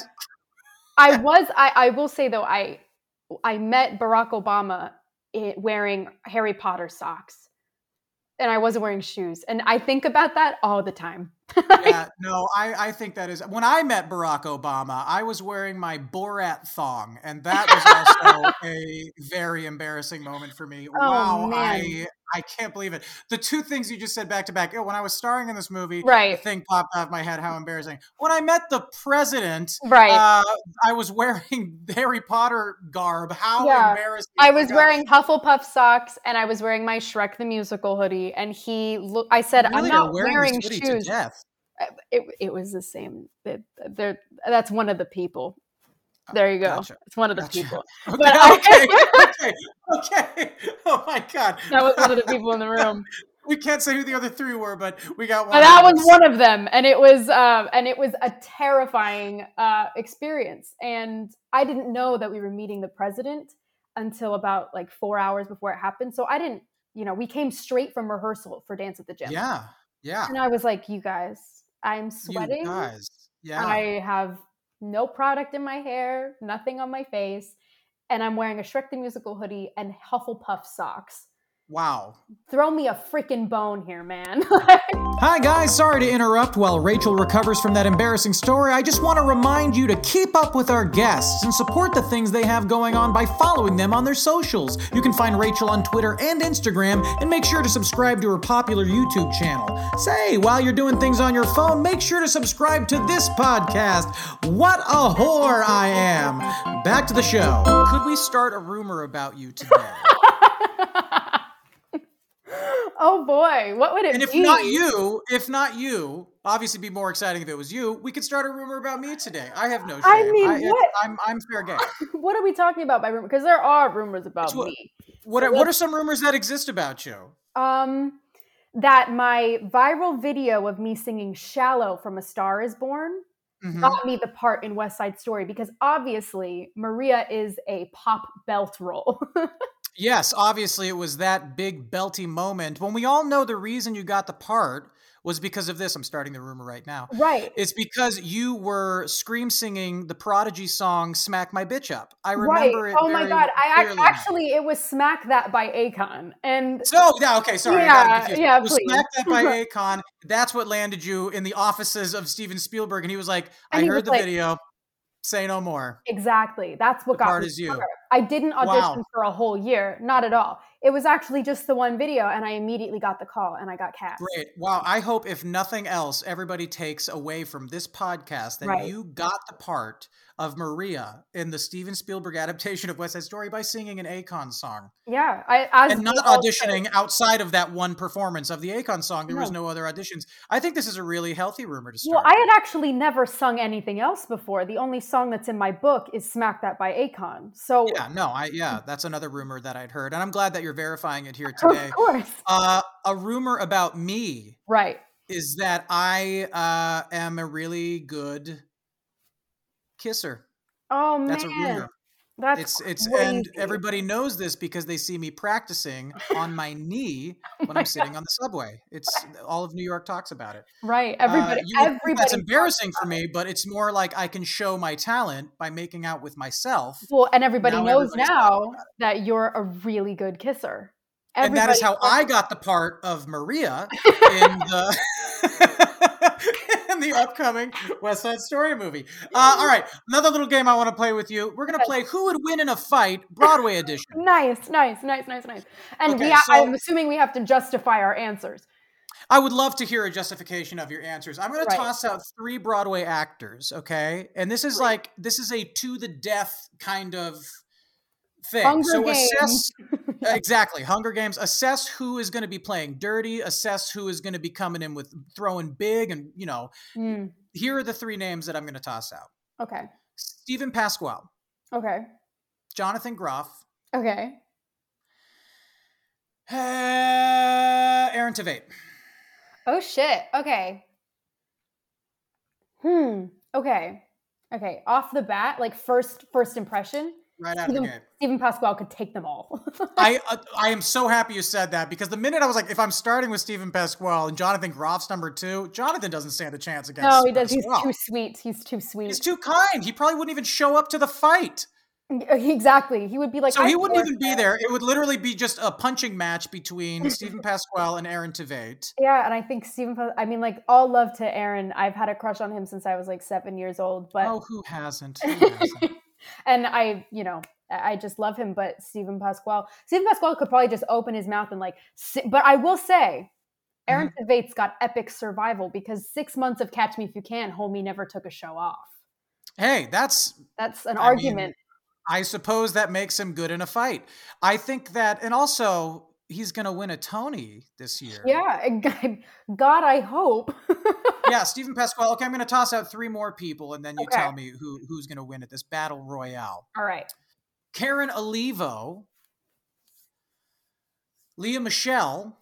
I was, I, I will say though, I, I met Barack Obama i- wearing Harry Potter socks and I wasn't wearing shoes. And I think about that all the time. Yeah, no, I, I think that is. When I met Barack Obama, I was wearing my Borat thong, and that was also a very embarrassing moment for me. Oh, wow, man. I I can't believe it. The two things you just said back to back. oh, When I was starring in this movie, the Right. thing popped out of my head. How embarrassing! When I met the president, Right. uh, I was wearing Harry Potter garb. How Yeah. embarrassing! I Oh my was God. wearing Hufflepuff socks and I was wearing my Shrek the Musical hoodie. And he look, I said, You really I'm are not wearing wearing this hoodie to shoes. death. It, it was the same. It, they're, that's one of the people. There you go. Gotcha. It's one of the Gotcha. people. Okay, But I- okay, okay, okay. Oh my God. That was one of the people in the room. We can't say who the other three were, but we got one. But that of was them. one of them, and it was um, and it was a terrifying uh, experience. And I didn't know that we were meeting the president until about like four hours before it happened. So I didn't, you know, we came straight from rehearsal for Dance at the Gym. Yeah, yeah. And I was like, you guys, I'm sweating. You guys. Yeah. I have no product in my hair, nothing on my face, and I'm wearing a Shrek the Musical hoodie and Hufflepuff socks. Wow. Throw me a freaking bone here, man. Hi guys, sorry to interrupt while Rachel recovers from that embarrassing story. I just want to remind you to keep up with our guests and support the things they have going on by following them on their socials. You can find Rachel on Twitter and Instagram, and make sure to subscribe to her popular YouTube channel. Say, while you're doing things on your phone, make sure to subscribe to this podcast. What a whore I am. Back to the show. Could we start a rumor about you today? Oh boy, what would it And if be? not you, if not you, obviously it'd be more exciting if it was you. We could start a rumor about me today. I have no shame. I mean, it's- what? I'm I'm fair game. What are we talking about by rumor? Because there are rumors about It's what- me. What are, what are some rumors that exist about you? Um, that my viral video of me singing "Shallow" from A Star Is Born Mhm. got me the part in West Side Story because obviously Maria is a pop belt role. Yes, obviously it was that big belty moment when we all know the reason you got the part was because of this. I'm starting the rumor right now. Right. It's because you were scream singing the Prodigy song "Smack My Bitch Up." I Right. remember it. Oh my very god. I ac- clearly now. actually it was Smack That by Akon. And So, yeah, okay, sorry. I got Yeah, it confused. yeah, It was please. Smack That by Akon. That's what landed you in the offices of Steven Spielberg. And he was like, And I he heard was the like- video. Say no more. Exactly. That's what The got part me is you. started. I didn't audition Wow. for a whole year. Not at all. It was actually just the one video, and I immediately got the call, and I got cast. Great. Wow. I hope, if nothing else, everybody takes away from this podcast that Right. you got the part of Maria in the Steven Spielberg adaptation of West Side Story by singing an Akon song. Yeah. I as And not they all auditioning outside of that one performance of the Akon song. There was No. no other auditions. I think this is a really healthy rumor to Well, start. I had actually never sung anything else before. The only song that's in my book is Smack That by Akon. So, yeah, no, I yeah, that's another rumor that I'd heard. And I'm glad that you're verifying it here today. of course. Uh, a rumor about me Right. is that I uh, am a really good kisser. Oh, man. That's a rumor. That's It's it's crazy. and everybody knows this because they see me practicing on my knee when my I'm sitting on the subway. It's all of New York talks about it. Right. Uh, Everybody, you would think everybody. that's embarrassing for me, but it's more like I can show my talent by making out with myself. Well, and everybody Now knows everybody's now talking about that you're a really good kisser. And that is how Everybody- I got the part of Maria in the in the upcoming West Side Story movie. Uh, all right, another little game I want to play with you. We're going to play Who Would Win in a Fight, Broadway edition. Nice, nice, nice, nice, nice. And Okay, we ha- so- I'm assuming we have to justify our answers. I would love to hear a justification of your answers. I'm going Right. to toss out three Broadway actors, okay? And this is like, this is a to the death kind of thing. Hunger so Games. assess, exactly, Hunger Games. Assess who is going to be playing dirty. Assess who is going to be coming in with throwing big. And, you know, Mm, here are the three names that I'm going to toss out. okay, Stephen Pasquale, okay, Jonathan Groff, okay. uh, Aaron Tveit. Oh shit. Okay. Hmm. Okay. Okay. Off the bat, like first first impression, Right out of the Stephen, gate. Stephen Pasquale could take them all. I uh, I am so happy you said that because the minute I was like, if I'm starting with Stephen Pasquale and Jonathan Groff's number two, Jonathan doesn't stand a chance against. No, he does. He's Pasquale. too sweet. He's too sweet. He's too kind. He probably wouldn't even show up to the fight. Exactly. He would be like. So "I he wouldn't work even be there. It would literally be just a punching match between Stephen Pasquale and Aaron Tveit. Yeah, and I think Stephen. Pa- I mean, like, all love to Aaron. I've had a crush on him since I was like seven years old. But Oh, who hasn't? Who hasn't? and I, you know, I I just love him. But Stephen Pasquale, Stephen Pasquale could probably just open his mouth and like. Si- but I will say, Aaron Mm-hmm. Tveit's got epic survival because six months of Catch Me If You Can, homie never took a show off. Hey, that's That's an I mean, argument. I suppose that makes him good in a fight. I think that, and also he's going to win a Tony this year. Yeah, I- God, I hope. Yeah, Stephen Pasquale. Okay, I'm going to toss out three more people, and then you Okay. tell me who who's going to win at this battle royale. All right. Karen Olivo, Leah Michelle,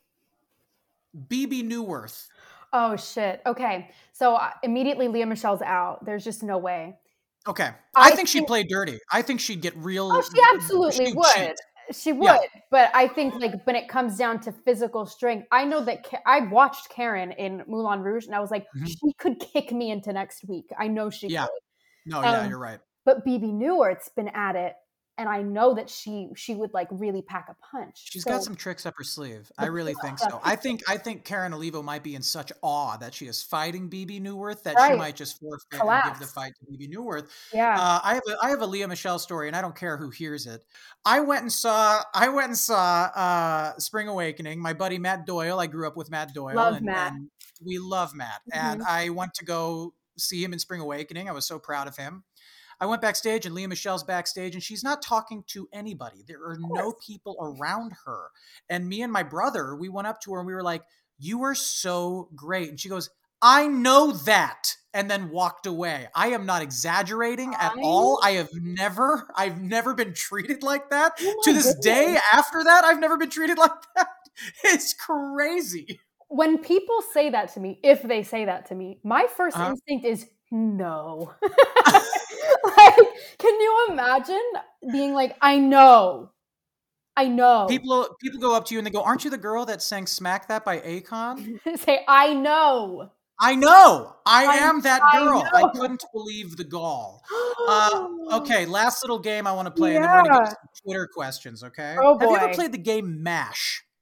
B B Newworth. Oh shit. Okay. So uh, immediately Leah Michelle's out. There's just no way. Okay, I, I think she'd think- play dirty. I think she'd get real. Oh, she absolutely she'd would. cheat. She would. Yeah. But I think like when it comes down to physical strength, I know that Ka- I watched Karen in Moulin Rouge and I was like, Mhm. she could kick me into next week. I know she Yeah. could. No, yeah, Um, you're right. But B B Newirth's been at it. And I know that she she would like really pack a punch. She's So- got some tricks up her sleeve. I really think so. I think I think Karen Olivo might be in such awe that she is fighting B B Newworth that she Right. might just forfeit and give Collapse. the fight to B B Newworth. Yeah. Uh, I have a, I have a Leah Michelle story, and I don't care who hears it. I went and saw I went and saw uh, Spring Awakening. My buddy Matt Doyle. I grew up with Matt Doyle, Love and, Matt. and we love Matt. And I went to go see him in Spring Awakening. I was so proud of him. I went backstage, and Leah Michelle's backstage, and she's not talking to anybody. There are no people around her. And me and my brother, we went up to her and we were like, "You are so great." And she goes, "I know that," and then walked away. I am not exaggerating at I- all. I have never, I've never been treated like that. Oh To my this day, goodness. after that, I've never been treated like that. It's crazy. When people say that to me, if they say that to me, my first Uh-huh. instinct is no. Like, can you imagine being like, I know, I know. People, people go up to you and they go, "Aren't you the girl that sang Smack That by Akon?" say, I know. I know. I, I- am that I girl. I, know. couldn't believe the gall. Uh, okay, last little game I want to play, and then we're going to Yeah. get to some Twitter questions, okay? Oh, Have you ever boy. played the game MASH?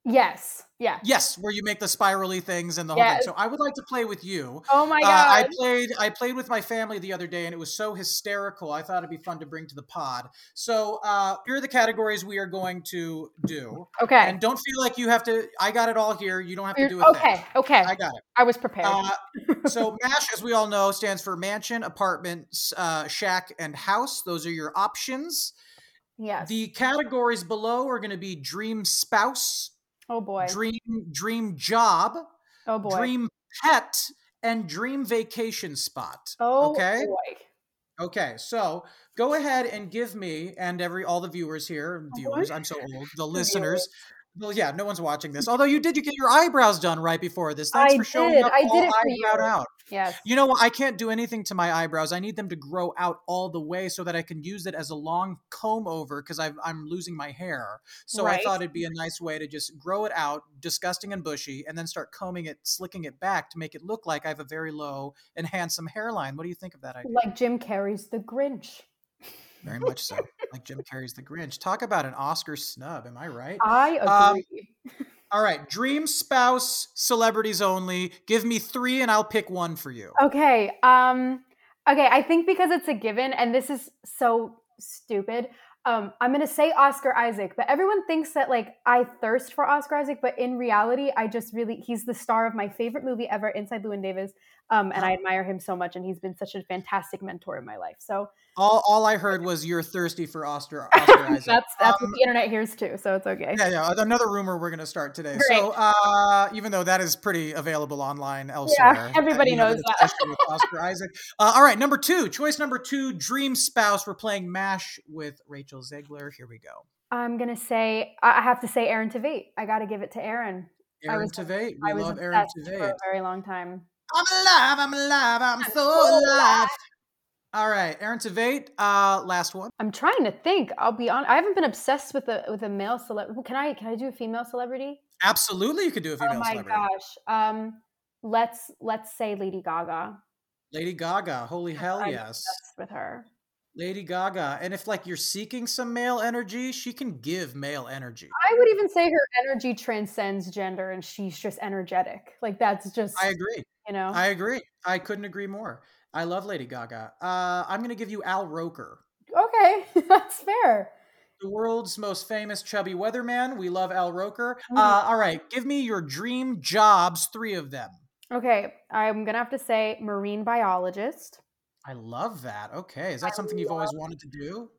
Yes. Yeah. Yes, where you make the spirally things and the whole Yes. thing. So I would like to play with you. Oh my Uh, I God. played I played with my family the other day, and it was so hysterical. I thought it'd be fun to bring to the pod. So uh, here are the categories we are going to do. Okay. And don't feel like you have to. I got it all here. You don't have to do a Okay. thing. Okay. I got it. I was prepared. Uh, so MASH, as we all know, stands for mansion, apartment, uh, shack, and house. Those are your options. Yes. The categories below are going to be dream spouse, oh boy. dream dream job, oh boy. dream pet, and dream vacation spot. Oh okay. boy. Okay. So go ahead and give me and every all the viewers here, viewers. I'm so old. The listeners. Well, yeah, no one's watching this. Although you did, you get your eyebrows done right before this. Thanks I for showing did. up. I all did it for eyebrowed you. out. Yes. You know what? I can't do anything to my eyebrows. I need them to grow out all the way so that I can use it as a long comb over because I'm losing my hair. So Right. I thought it'd be a nice way to just grow it out, disgusting and bushy, and then start combing it, slicking it back to make it look like I have a very low and handsome hairline. What do you think of that idea? Like Jim Carrey's The Grinch. Very much so. Like Jim Carrey's The Grinch. Talk about an Oscar snub. Am I right? I agree. Um, all right. Dream spouse, celebrities only. Give me three and I'll pick one for you. Okay. Um, okay. I think because it's a given, and this is so stupid, um, I'm going to say Oscar Isaac, but everyone thinks that like I thirst for Oscar Isaac, but in reality, I just really, he's the star of my favorite movie ever, Inside Llewyn Davis. Um, and I admire him so much, and he's been such a fantastic mentor in my life. So all, all I heard was you're thirsty for Oscar, Oscar Isaac. that's that's um, what the internet hears too, so it's okay. Yeah, yeah. Another rumor we're going to start today. Great. So, uh, even though that is pretty available online elsewhere, Yeah, everybody you know, knows that. especially with Oscar Isaac. Uh, all right, number two, choice number two, dream spouse. We're playing MASH with Rachel Zegler. Here we go. I'm gonna say I have to say Aaron Tveit. I got to give it to Aaron. Aaron Tveit. We I was love Aaron obsessed Tveit for a very long time. I'm alive, I'm alive, I'm, I'm so alive. alive. All right, Aaron Tveit, uh, last one. I'm trying to think. I'll be honest. I haven't been obsessed with a with a male celebrity. Can I can I do a female celebrity? Absolutely, you could do a female celebrity. Oh my celebrity. gosh. Um, let's let's say Lady Gaga. Lady Gaga, holy hell I'm yes. obsessed with her. Lady Gaga. And if like you're seeking some male energy, she can give male energy. I would even say her energy transcends gender, and she's just energetic. Like that's just I agree. You know? I agree. I couldn't agree more. I love Lady Gaga. Uh, I'm going to give you Al Roker. Okay, that's fair. The world's most famous chubby weatherman. We love Al Roker. Mm-hmm. Uh, all right, give me your dream jobs, three of them. Okay, I'm going to have to say marine biologist. I love that. Okay, is that I something you've always wanted to do?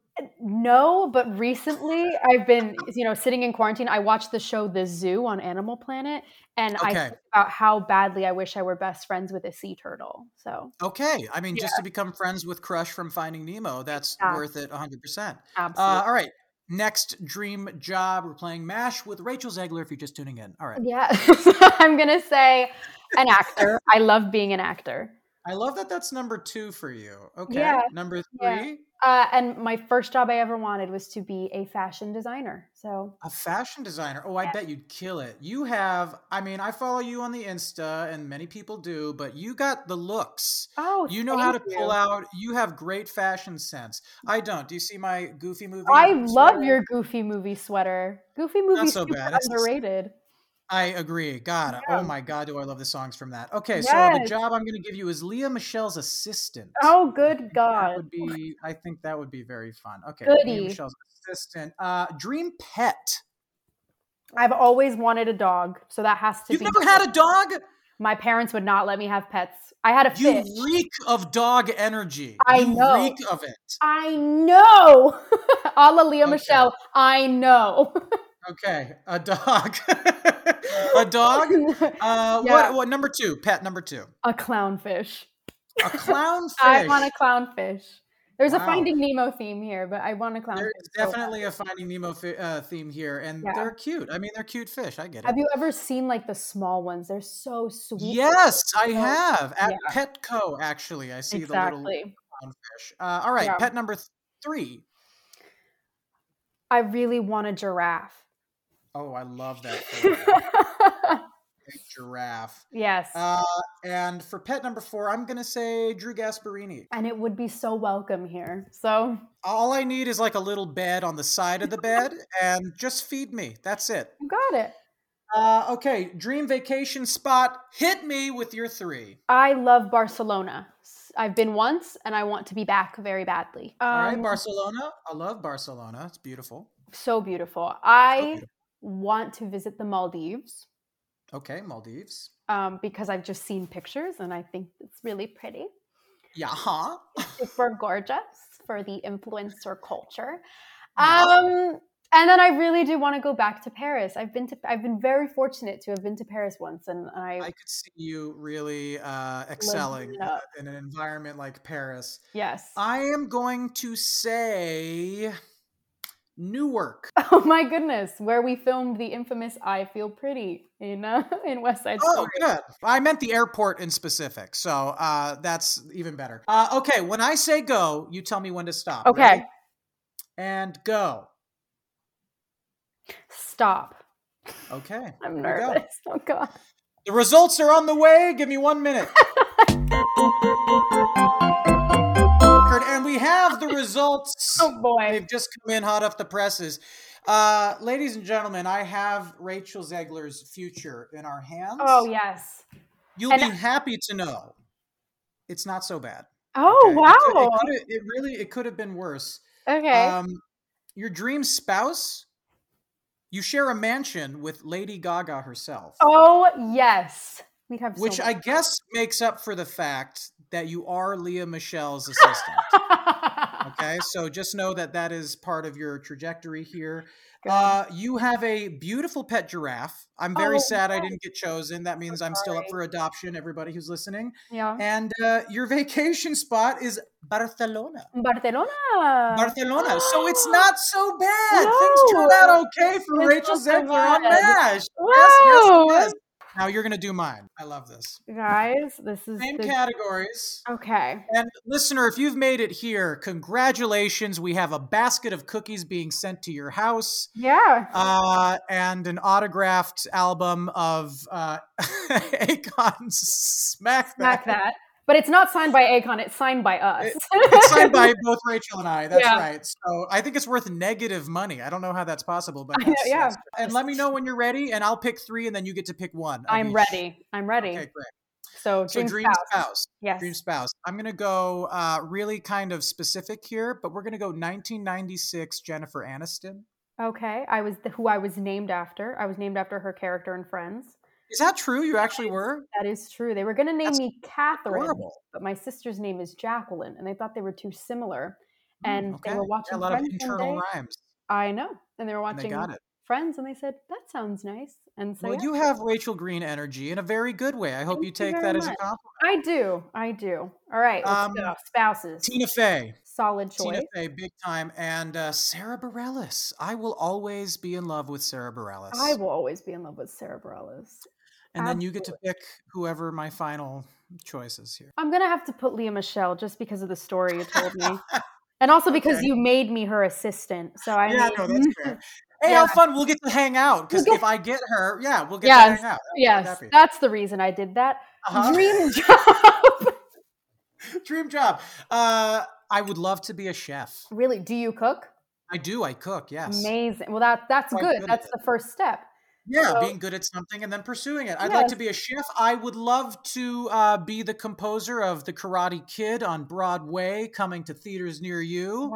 No, but recently I've been, you know, sitting in quarantine. I watched the show The Zoo on Animal Planet, and okay. I think about how badly I wish I were best friends with a sea turtle. So okay, I mean, yeah. just to become friends with Crush from Finding Nemo, that's yeah. worth it one hundred percent. Absolutely. Uh, all right, next dream job. We're playing MASH with Rachel Zegler. If you're just tuning in, all right. Yeah, I'm gonna say an actor. I love being an actor. I love that. That's number two for you. Okay, yeah. number three. Yeah. Uh, and my first job I ever wanted was to be a fashion designer. So a fashion designer. Oh, I yeah. bet you'd kill it. You have, I mean, I follow you on the Insta and many people do, but you got the looks. Oh, you know how to pull you. out. You have great fashion sense. I don't. Do you see my Goofy movie? I sweater? love your Goofy movie sweater. Goofy movie Not so bad. underrated. I agree. God, yeah. oh my God, do I love the songs from that. Okay, yes. so the job I'm going to give you is Leah Michelle's assistant. Oh, good God. That would be, I think that would be very fun. Okay, Goodie. Leah Michelle's assistant. Uh, dream pet. I've always wanted a dog, so that has to You've be. You've never had a dog? My parents would not let me have pets. I had a fish. You reek of dog energy. I you know. reek of it. I know. A la Leah okay. Michelle, I know. Okay, a dog. A dog? Uh, yeah. what, what? Number two, pet number two. A clownfish. A clownfish. I want a clownfish. There's wow. a Finding Nemo theme here, but I want a clownfish. There's definitely a Finding Nemo fi- uh, theme here, and yeah. they're cute. I mean, they're cute fish. I get it. Have you ever seen like the small ones? They're so sweet. Yes, I have. At yeah. Petco, actually, I see exactly. the little clownfish. Uh, all right, yeah. pet number th- three. I really want a giraffe. Oh, I love that. Giraffe. Yes. Uh, and for pet number four, I'm going to say Drew Gasparini. And it would be so welcome here. So all I need is like a little bed on the side of the bed and just feed me. That's it. You got it. Uh, okay, dream vacation spot. Hit me with your three. I love Barcelona. I've been once, and I want to be back very badly. Um, All right, Barcelona. I love Barcelona. It's beautiful. So beautiful. I So beautiful. want to visit the Maldives. Okay, Maldives. Um, because I've just seen pictures, and I think it's really pretty. Yeah, huh? Super gorgeous for the influencer culture. Yeah. Um, and then I really do want to go back to Paris. I've been to, I've been very fortunate to have been to Paris once, and I, I could see you really uh, excelling in an environment like Paris. Yes. I am going to say Newark. Oh my goodness, where we filmed the infamous "I Feel Pretty" in uh, in West Side Story. Oh, good. I meant the airport in specific, so uh, that's even better. Uh, okay, when I say go, you tell me when to stop. Okay. Ready? And go. Stop. Okay. I'm nervous. Oh God. The results are on the way. Give me one minute. And we have the results. Oh boy. They've just come in hot off the presses. Uh, ladies and gentlemen, I have Rachel Zegler's future in our hands. Oh yes. You'll and be happy to know it's not so bad. Oh okay? wow. It, could, it, could, it really it could have been worse. Okay. Um, your dream spouse, you share a mansion with Lady Gaga herself. Oh yes. We'd have so Which much. I guess makes up for the fact that you are Lea Michele's assistant. Okay, so just know that that is part of your trajectory here. Uh, you have a beautiful pet giraffe. I'm very Oh, sad yes. I didn't get chosen. That means I'm still up for adoption, everybody who's listening. Yeah. And uh, your vacation spot is Barcelona. Barcelona. Barcelona. So it's not so bad. No. Things turned out okay for It's Rachel not so Zegler on bad. MASH. Wow. Yes, yes, yes. Now you're going to do mine. I love this. Guys, this is Same the... categories. Okay. And listener, if you've made it here, congratulations. We have a basket of cookies being sent to your house. Yeah. Uh, and an autographed album of uh, Akon's Smack That. Smack that. But it's not signed by Akon, it's signed by us. It, it's signed by both Rachel and I. That's Yeah. right. So I think it's worth negative money. I don't know how that's possible, but I know, that's, yeah. that's- and let me know when you're ready, and I'll pick three, and then you get to pick one. of I'm each. ready. I'm ready. Okay, great. So, So dream, dream spouse. spouse. Yes. Dream spouse. I'm going to go uh, really kind of specific here, but we're going to go nineteen ninety-six Jennifer Aniston. Okay. I was the, who I was named after. I was named after her character in Friends. Is that true? You actually were? That is true. They were going to name That's me Catherine, adorable. but my sister's name is Jacqueline, and they thought they were too similar. Mm, And okay. they were Yeah, watching a lot of Friends one internal day. rhymes. I know. And they were And they watching got it. Friends, and they said, that sounds nice. And so Well, yeah. you have Rachel Green energy in a very good way. I hope Thank you you take very that as a much. compliment. I do. I do. All right. Let's Um, go. Spouses. Tina Fey. Solid choice. Tina Fey, big time. And uh, Sarah Bareilles. I will always be in love with Sarah Bareilles. I will always be in love with Sarah Bareilles. And then you get to pick whoever my final choice is here. I'm going to have to put Lea Michele just because of the story you told me. And also because Okay. you made me her assistant. So I Yeah, mean, no, that's fair. Hey, Yeah. how fun. We'll get to hang out. Because We'll get- if I get her, yeah, we'll get Yes, to hang out. How yes, would that be? that's the reason I did that. Uh-huh. Dream job. Dream job. Uh, I would love to be a chef. Really? Do you cook? I do. I cook, yes. Amazing. Well, that that's Quite good. good at That's it. the first step. Yeah, So- being good at something and then pursuing it. I'd like Yes. to be a chef. I would love to uh, be the composer of The Karate Kid on Broadway, coming to theaters near you.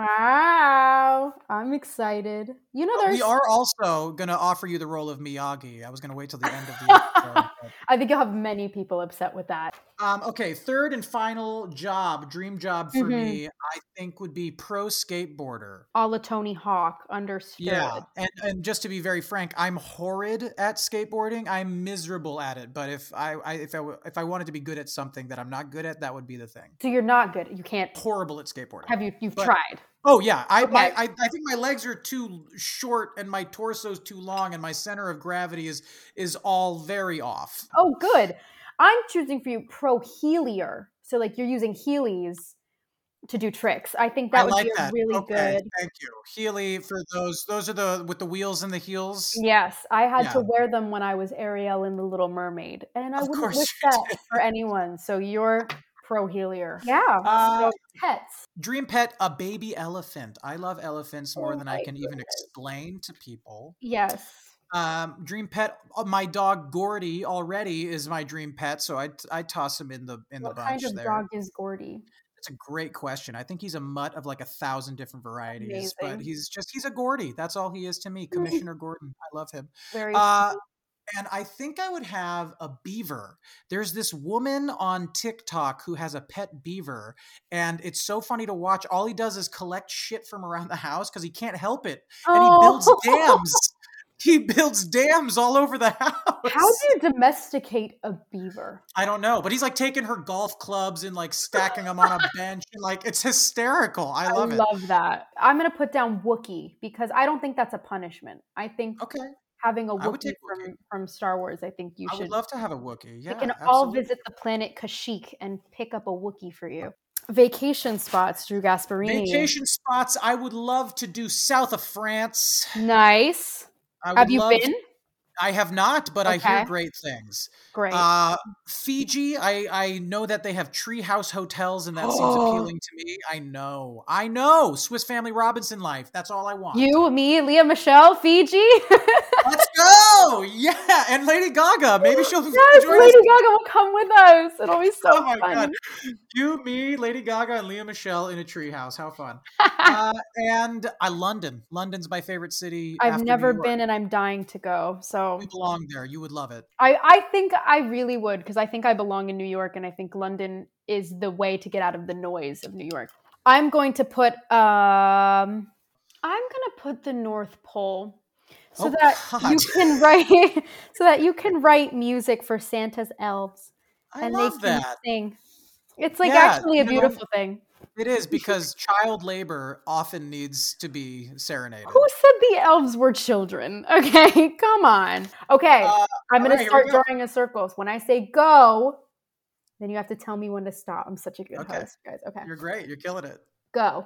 Wow. I'm excited. You know, there's. We are also going to offer you the role of Miyagi. I was going to wait till the end of the episode. but- I think you'll have many people upset with that. Um, okay, third and final job, dream job for Mhm. me, I think would be pro skateboarder. A la Tony Hawk, understood. Yeah, and and just to be very frank, I'm horrid at skateboarding. I'm miserable at it. But if I, I if I w- if I wanted to be good at something that I'm not good at, that would be the thing. So you're not good. You can't. Horrible at skateboarding. Have you? You've But- tried. Oh yeah, I, Okay. my, I I think my legs are too short and my torso's too long and my center of gravity is is all very off. Oh, good. I'm choosing for you pro heelier. So like you're using Heelys to do tricks. I think that I would like be a that. really okay, good. thank you. Healy for those. Those are the with the wheels and the heels. Yes, I had to Yeah. wear them when I was Ariel in The Little Mermaid, and I Of wouldn't course wish you that did. for anyone. So you're pro heelier. Yeah. Uh, so pets. Dream pet, a baby elephant. I love elephants more Oh than I my can even goodness. explain to people. Yes. Um, dream pet. uh, My dog Gordy already is my dream pet, so I I toss him in the in the What kind bunch of there. dog is Gordy? That's a great question. I think he's a mutt of like a thousand different varieties, but Amazing. he's just he's a Gordy. That's all he is to me, Commissioner Gordon. I love him. Very Uh, sweet. and I think I would have a beaver. There's this woman on TikTok who has a pet beaver, and it's so funny to watch. All he does is collect shit from around the house because he can't help it, and he builds Oh, dams. He builds dams all over the how house. do you domesticate a beaver? I don't know, but he's like taking her golf clubs and like stacking them on a bench, and like it's hysterical. I I love it. love that. I'm gonna put down Wookiee because I don't think that's a punishment. I think Okay, having a I would Wookiee take Wookiee. from from Star Wars, I think you I would should. love to have a Wookiee. They Yeah, can all absolutely. visit the planet Kashyyyk and pick up a Wookiee for you. Vacation spots, Drew Gasparini. Vacation spots. I would love to do south of France. Nice. I would Have you love. been? I have not, but I hear Okay. great things. Great. Uh, Fiji, I, I know that they have treehouse hotels, and that seems appealing to me. I know. I know. Swiss Family Robinson life. That's all I want. You, me, Leah Michelle, Fiji. Let's go. Yeah. And Lady Gaga. Maybe she'll Yes, join Lady us. Gaga will come with us. It'll be so Oh my fun. God. You, me, Lady Gaga, and Leah Michelle in a treehouse. How fun. uh, and I London. London's my favorite city. I've after never New York. been and I'm dying to go. So You belong there. You would love it. I, I think I really would because I think I belong in New York and I think London is the way to get out of the noise of New York. I'm going to put um I'm gonna put the North Pole so Oh, that God. you can write so that you can write music for Santa's elves I and love they can that. sing. It's like Yeah, actually a you know, beautiful thing. It is because child labor often needs to be serenaded. Who said the elves were children? Okay, come on. Okay, Uh, I'm all going right, to here start we go. drawing in circles. When I say go, then you have to tell me when to stop. I'm such a good Okay. host, guys. Okay, You're great. You're killing it. go.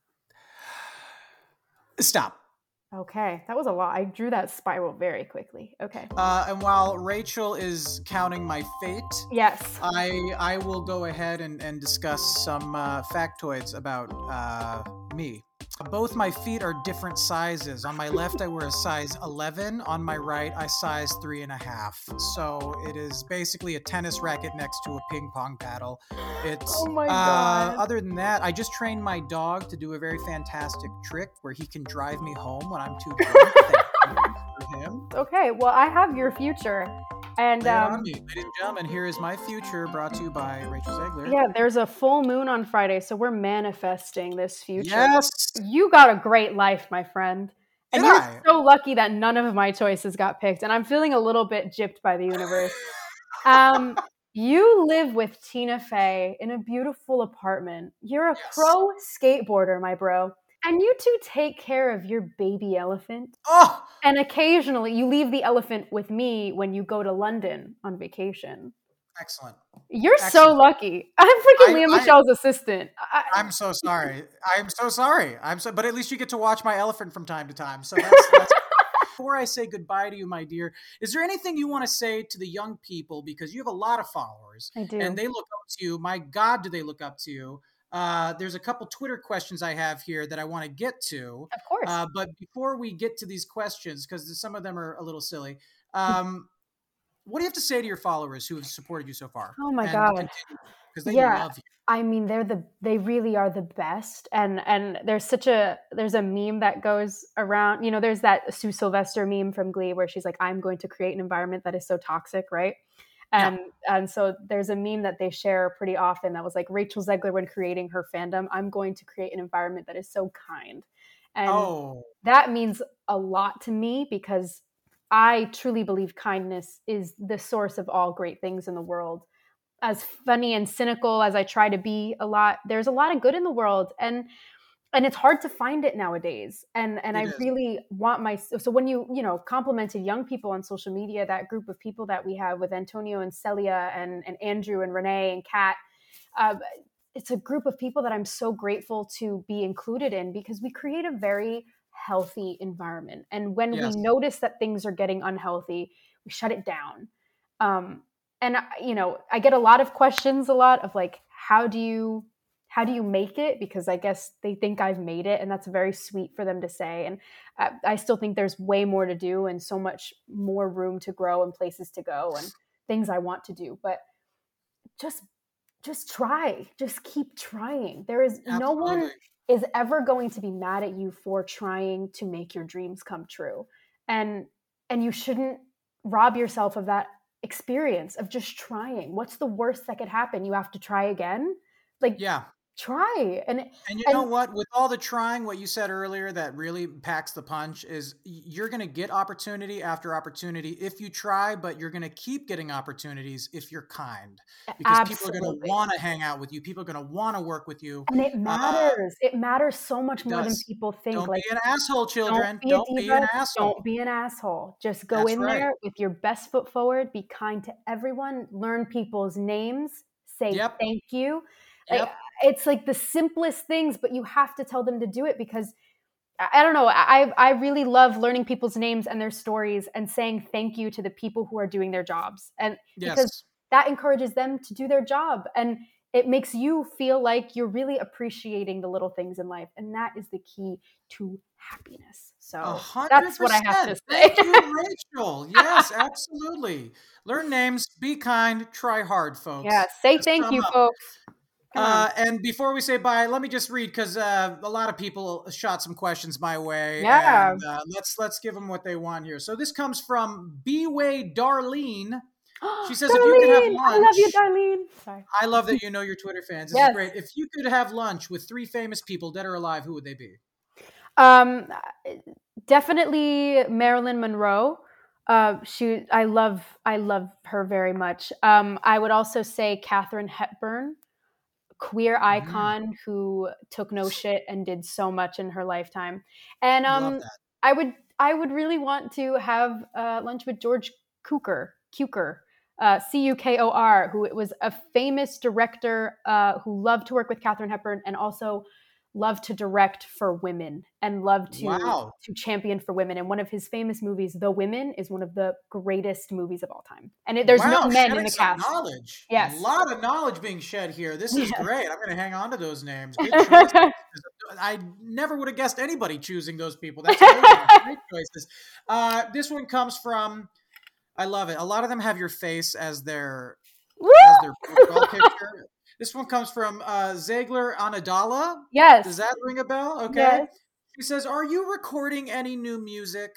Stop. Okay, that was a lot. I drew that spiral very quickly. Okay. Uh, and while Rachel is counting my fate, Yes. I I will go ahead and, and discuss some uh, factoids about uh, me. Both my feet are different sizes. On my left, I wear a size eleven. On my right, I size three and a half. So it is basically a tennis racket next to a ping pong paddle. It's Oh my uh, God. other than that, I just trained my dog to do a very fantastic trick where he can drive me home when I'm too drunk. Thank you for him. Okay, well, I have your future. And Lay it on um, me, ladies and gentlemen. Here is my future, brought to you by Rachel Zegler. yeah, there's a full moon on Friday, so we're manifesting this future. Yes. You got a great life, my friend. And Did you're I? so lucky that none of my choices got picked. And I'm feeling a little bit gypped by the universe. Um, you live with Tina Fey in a beautiful apartment. You're a Yes. pro skateboarder, my bro. And you two take care of your baby elephant. Oh, And occasionally you leave the elephant with me when you go to London on vacation. excellent. You're so Excellent. lucky. I'm freaking I- Leah I- Michelle's assistant. I, I'm so sorry. I'm so sorry. I'm so, but at least you get to watch my elephant from time to time. So that's, that's before I say goodbye to you, my dear, is there anything you want to say to the young people? Because you have a lot of followers I do. and they look up to you. My God, do they look up to you? Uh, there's a couple Twitter questions I have here that I want to get to. Of course. Uh, but before we get to these questions, because some of them are a little silly, um, what do you have to say to your followers who have supported you so far? Oh my God. Because they Yeah. love you. I mean, they're the they really are the best. And and there's such a there's a meme that goes around, you know, there's that Sue Sylvester meme from Glee where she's like, I'm going to create an environment that is so toxic, right? And and so there's a meme that they share pretty often that was like Rachel Zegler when creating her fandom, I'm going to create an environment that is so kind. And Oh, that means a lot to me because I truly believe kindness is the source of all great things in the world. As funny and cynical as I try to be a lot, there's a lot of good in the world. And and it's hard to find it nowadays. And and It I is. really want my so when you, you know, complimented young people on social media, that group of people that we have with Antonio and Celia and, and Andrew and Renee and Kat, uh, it's a group of people that I'm so grateful to be included in because we create a very healthy environment. And when Yes. we notice that things are getting unhealthy, we shut it down. Um, and, I- you know, I get a lot of questions, a lot of like, how do you, how do you make it? Because I guess they think I've made it, and that's very sweet for them to say. And I, I still think there's way more to do and so much more room to grow and places to go and things I want to do. But just, just try, just keep trying. There is Absolutely. no one is ever going to be mad at you for trying to make your dreams come true. And, and you shouldn't rob yourself of that experience of just trying. What's the worst that could happen? You have to try again. Like, yeah. Try. And and you and, know what? With all the trying, what you said earlier that really packs the punch is you're going to get opportunity after opportunity if you try, but you're going to keep getting opportunities if you're kind. Because absolutely. people are going to want to hang out with you. People are going to want to work with you. And it matters. Uh, it matters so much more than people think. Don't like, be an asshole, children. Don't be, don't be an asshole. Don't be an asshole. Just go That's in right. there with your best foot forward. Be kind to everyone. Learn people's names. Say Yep. thank you. Like, Yep. It's like the simplest things, but you have to tell them to do it because I don't know. I I really love learning people's names and their stories and saying thank you to the people who are doing their jobs. And Yes. because that encourages them to do their job and it makes you feel like you're really appreciating the little things in life. And that is the key to happiness. So one hundred percent. that's what I have to say. Thank you, Rachel. Yes, absolutely. Learn names, be kind, try hard, folks. Yeah, say To thank sum you, up. folks. Uh, and before we say bye, let me just read because uh, a lot of people shot some questions my way. Yeah. And, uh, let's let's give them what they want here. So this comes from B-Way Darlene. She says, Darlene, if you could have lunch. I love you, Darlene. Sorry. I love that you know your Twitter fans. This Yes. is great. If you could have lunch with three famous people, dead or alive, who would they be? Um, definitely Marilyn Monroe. Uh, she, I love, I love her very much. Um, I would also say Katharine Hepburn, queer icon mm. who took no shit and did so much in her lifetime. And um, I would, I would really want to have uh, lunch with George Cukor, Cukor, uh, C U K O R, who was a famous director uh, who loved to work with Katharine Hepburn and also loved to direct for women and loved to wow. to champion for women. And one of his famous movies, The Women, is one of the greatest movies of all time. And it, there's wow, no men shedding in the some cast. Knowledge. Yes, a lot of knowledge being shed here. This is yes. great. I'm going to hang on to those names. Good choice. I never would have guessed anybody choosing those people. That's amazing. Great choices. Uh, this one comes from. I love it. A lot of them have your face as their Woo! as their profile picture. This one comes from uh, Zagler Anadala. Yes. Does that ring a bell? Okay. Yes. She says, are you recording any new music?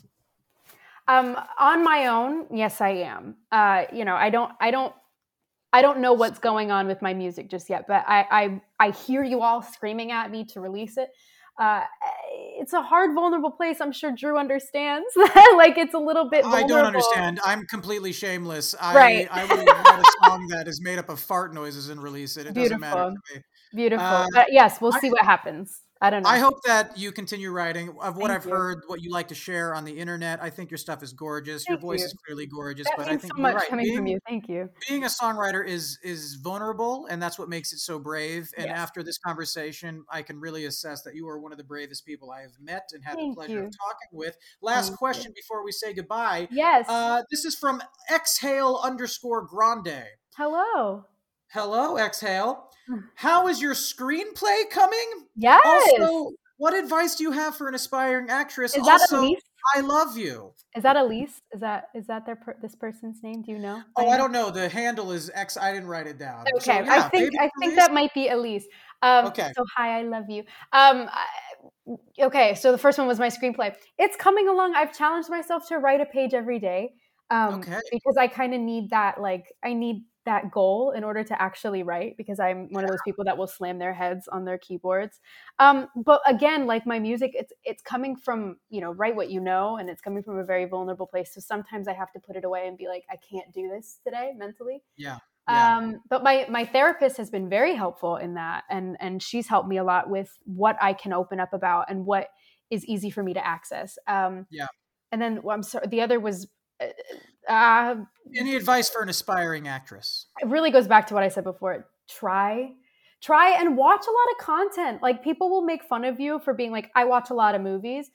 Um, on my own, yes, I am. Uh, you know, I don't, I don't, I don't know what's going on with my music just yet, but I, I, I hear you all screaming at me to release it. Uh, it's a hard, vulnerable place. I'm sure Drew understands. Like it's a little bit vulnerable. I don't understand. I'm completely shameless. I, right. I will write a song that is made up of fart noises and release it. It Beautiful. doesn't matter to me. Beautiful. Uh, but yes, we'll I, see what happens. I don't know. I hope that you continue writing. Of what Thank I've you. heard, what you like to share on the internet, I think your stuff is gorgeous. Thank your voice you. is clearly gorgeous. That but means I think so much you're right. coming being, from you. Thank you. Being a songwriter is is vulnerable, and that's what makes it so brave. And yes. after this conversation, I can really assess that you are one of the bravest people I have met and had Thank the pleasure you. of talking with. Last Thank question you. before we say goodbye. Yes. Uh, this is from Exhale underscore Grande. Hello. Hello, Exhale. How is your screenplay coming? Yes. Also, what advice do you have for an aspiring actress? Is that also, Elise? I love you. Is that Elise? Is that is that their per- this person's name? Do you know? Oh, I don't know. The handle is X. I didn't write it down. Okay, So, yeah, I think baby I think Elise. that might be Elise. Um, Okay. So hi, I love you. Um, I, okay, so the first one was my screenplay. It's coming along. I've challenged myself to write a page every day. Um, Okay. Because I kind of need that. Like I need that goal in order to actually write, because I'm one of those people that will slam their heads on their keyboards. Um, but again, like my music, it's it's coming from, you know, write what you know, and it's coming from a very vulnerable place. So sometimes I have to put it away and be like, I can't do this today mentally. Yeah. yeah. Um, but my my therapist has been very helpful in that, and and she's helped me a lot with what I can open up about and what is easy for me to access. Um, yeah. And then well, I'm sorry, the other was. Uh, Any advice for an aspiring actress? It really goes back to what I said before. Try, try and watch a lot of content. Like people will make fun of you for being like, I watch a lot of movies.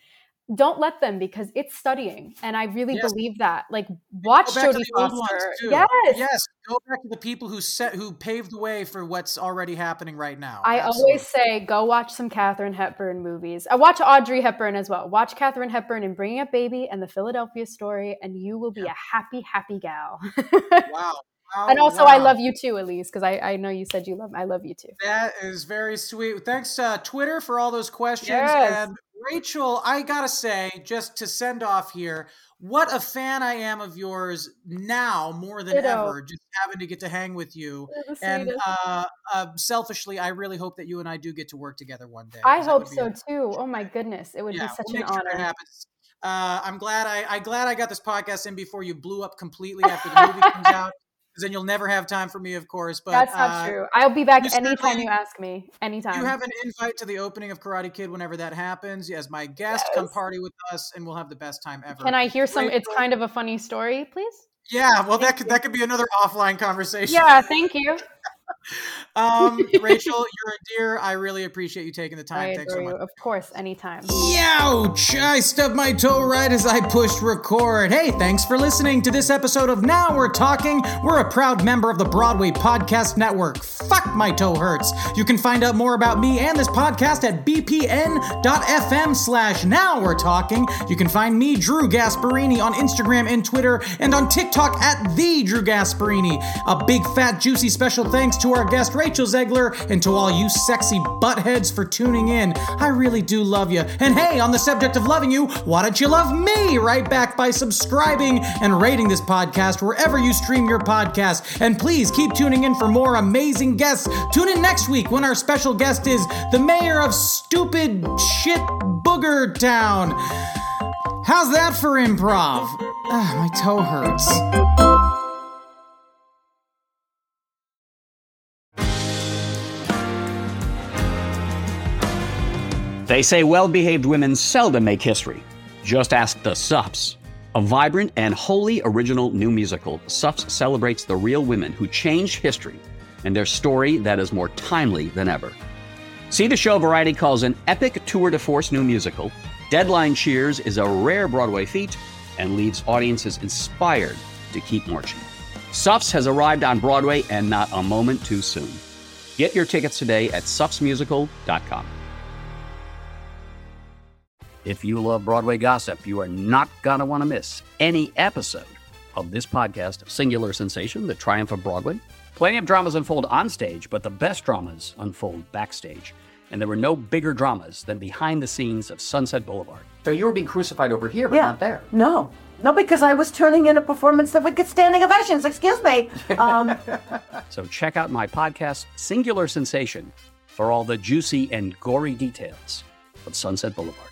don't let them, because it's studying. And I really Yes. believe that. Like, watch Jodie Foster. Yes. Yes. Go back to the people who set, who paved the way for what's already happening right now. I Absolutely. always say, go watch some Katharine Hepburn movies. I watch Audrey Hepburn as well. Watch Katharine Hepburn in Bringing Up Baby and The Philadelphia Story, and you will be a happy, happy gal. Wow. Wow, and also, wow. I love you too, Elise, because I, I know you said you love I love you too. That is very sweet. Thanks, uh, Twitter, for all those questions. Yes. And Rachel, I gotta say, just to send off here, what a fan I am of yours now more than Ditto. ever, just having to get to hang with you. You're the And sweetest. uh, uh, selfishly, I really hope that you and I do get to work together one day. I 'cause that hope would be so a- too. Oh my goodness, it would yeah, be such we'll an make sure honor. it happens. Uh, I'm glad I, I glad I got this podcast in before you blew up completely after the movie comes out. Because then you'll never have time for me, of course. But That's not uh, true. I'll be back you anytime certainly- you ask me. Anytime. You have an invite to the opening of Karate Kid whenever that happens. As my guest, come Yes. party with us, and we'll have the best time ever. Can I hear some? It's Rachel- kind of a funny story, please. Yeah, well, that could that could be another offline conversation. Yeah, thank you. Um, Rachel, you're a dear. I really appreciate you taking the time. I Thanks adore so you. much. Of course, anytime. Youch! I stubbed my toe right as I pushed record. Hey, thanks for listening to this episode of Now We're Talking. We're a proud member of the Broadway Podcast Network. Fuck, my toe hurts. You can find out more about me and this podcast at bpn.fm slash Now We're Talking. You can find me, Drew Gasparini, on Instagram and Twitter, and on TikTok at the Drew Gasparini. A big, fat, juicy special thanks to our guest, Rachel Zegler, and to all you sexy buttheads for tuning in. I really do love you. And hey, on the subject of loving you, why don't you love me right back by subscribing and rating this podcast wherever you stream your podcast. And please keep tuning in for more amazing guests. Tune in next week when our special guest is the mayor of stupid shit Booger Town. How's that for improv? Ah, my toe hurts. They say well-behaved women seldom make history. Just ask the Sups. A vibrant and wholly original new musical, Sups celebrates the real women who changed history and their story that is more timely than ever. See the show Variety calls an epic tour de force new musical. Deadline Cheers is a rare Broadway feat and leaves audiences inspired to keep marching. Sups has arrived on Broadway, and not a moment too soon. Get your tickets today at sups musical dot com. If you love Broadway gossip, you are not going to want to miss any episode of this podcast, Singular Sensation, The Triumph of Broadway. Plenty of dramas unfold on stage, but the best dramas unfold backstage. And there were no bigger dramas than behind the scenes of Sunset Boulevard. So you were being crucified over here, but Yeah. not there. No. No, because I was turning in a performance that would get standing ovations. Excuse me. Um, So check out my podcast, Singular Sensation, for all the juicy and gory details of Sunset Boulevard.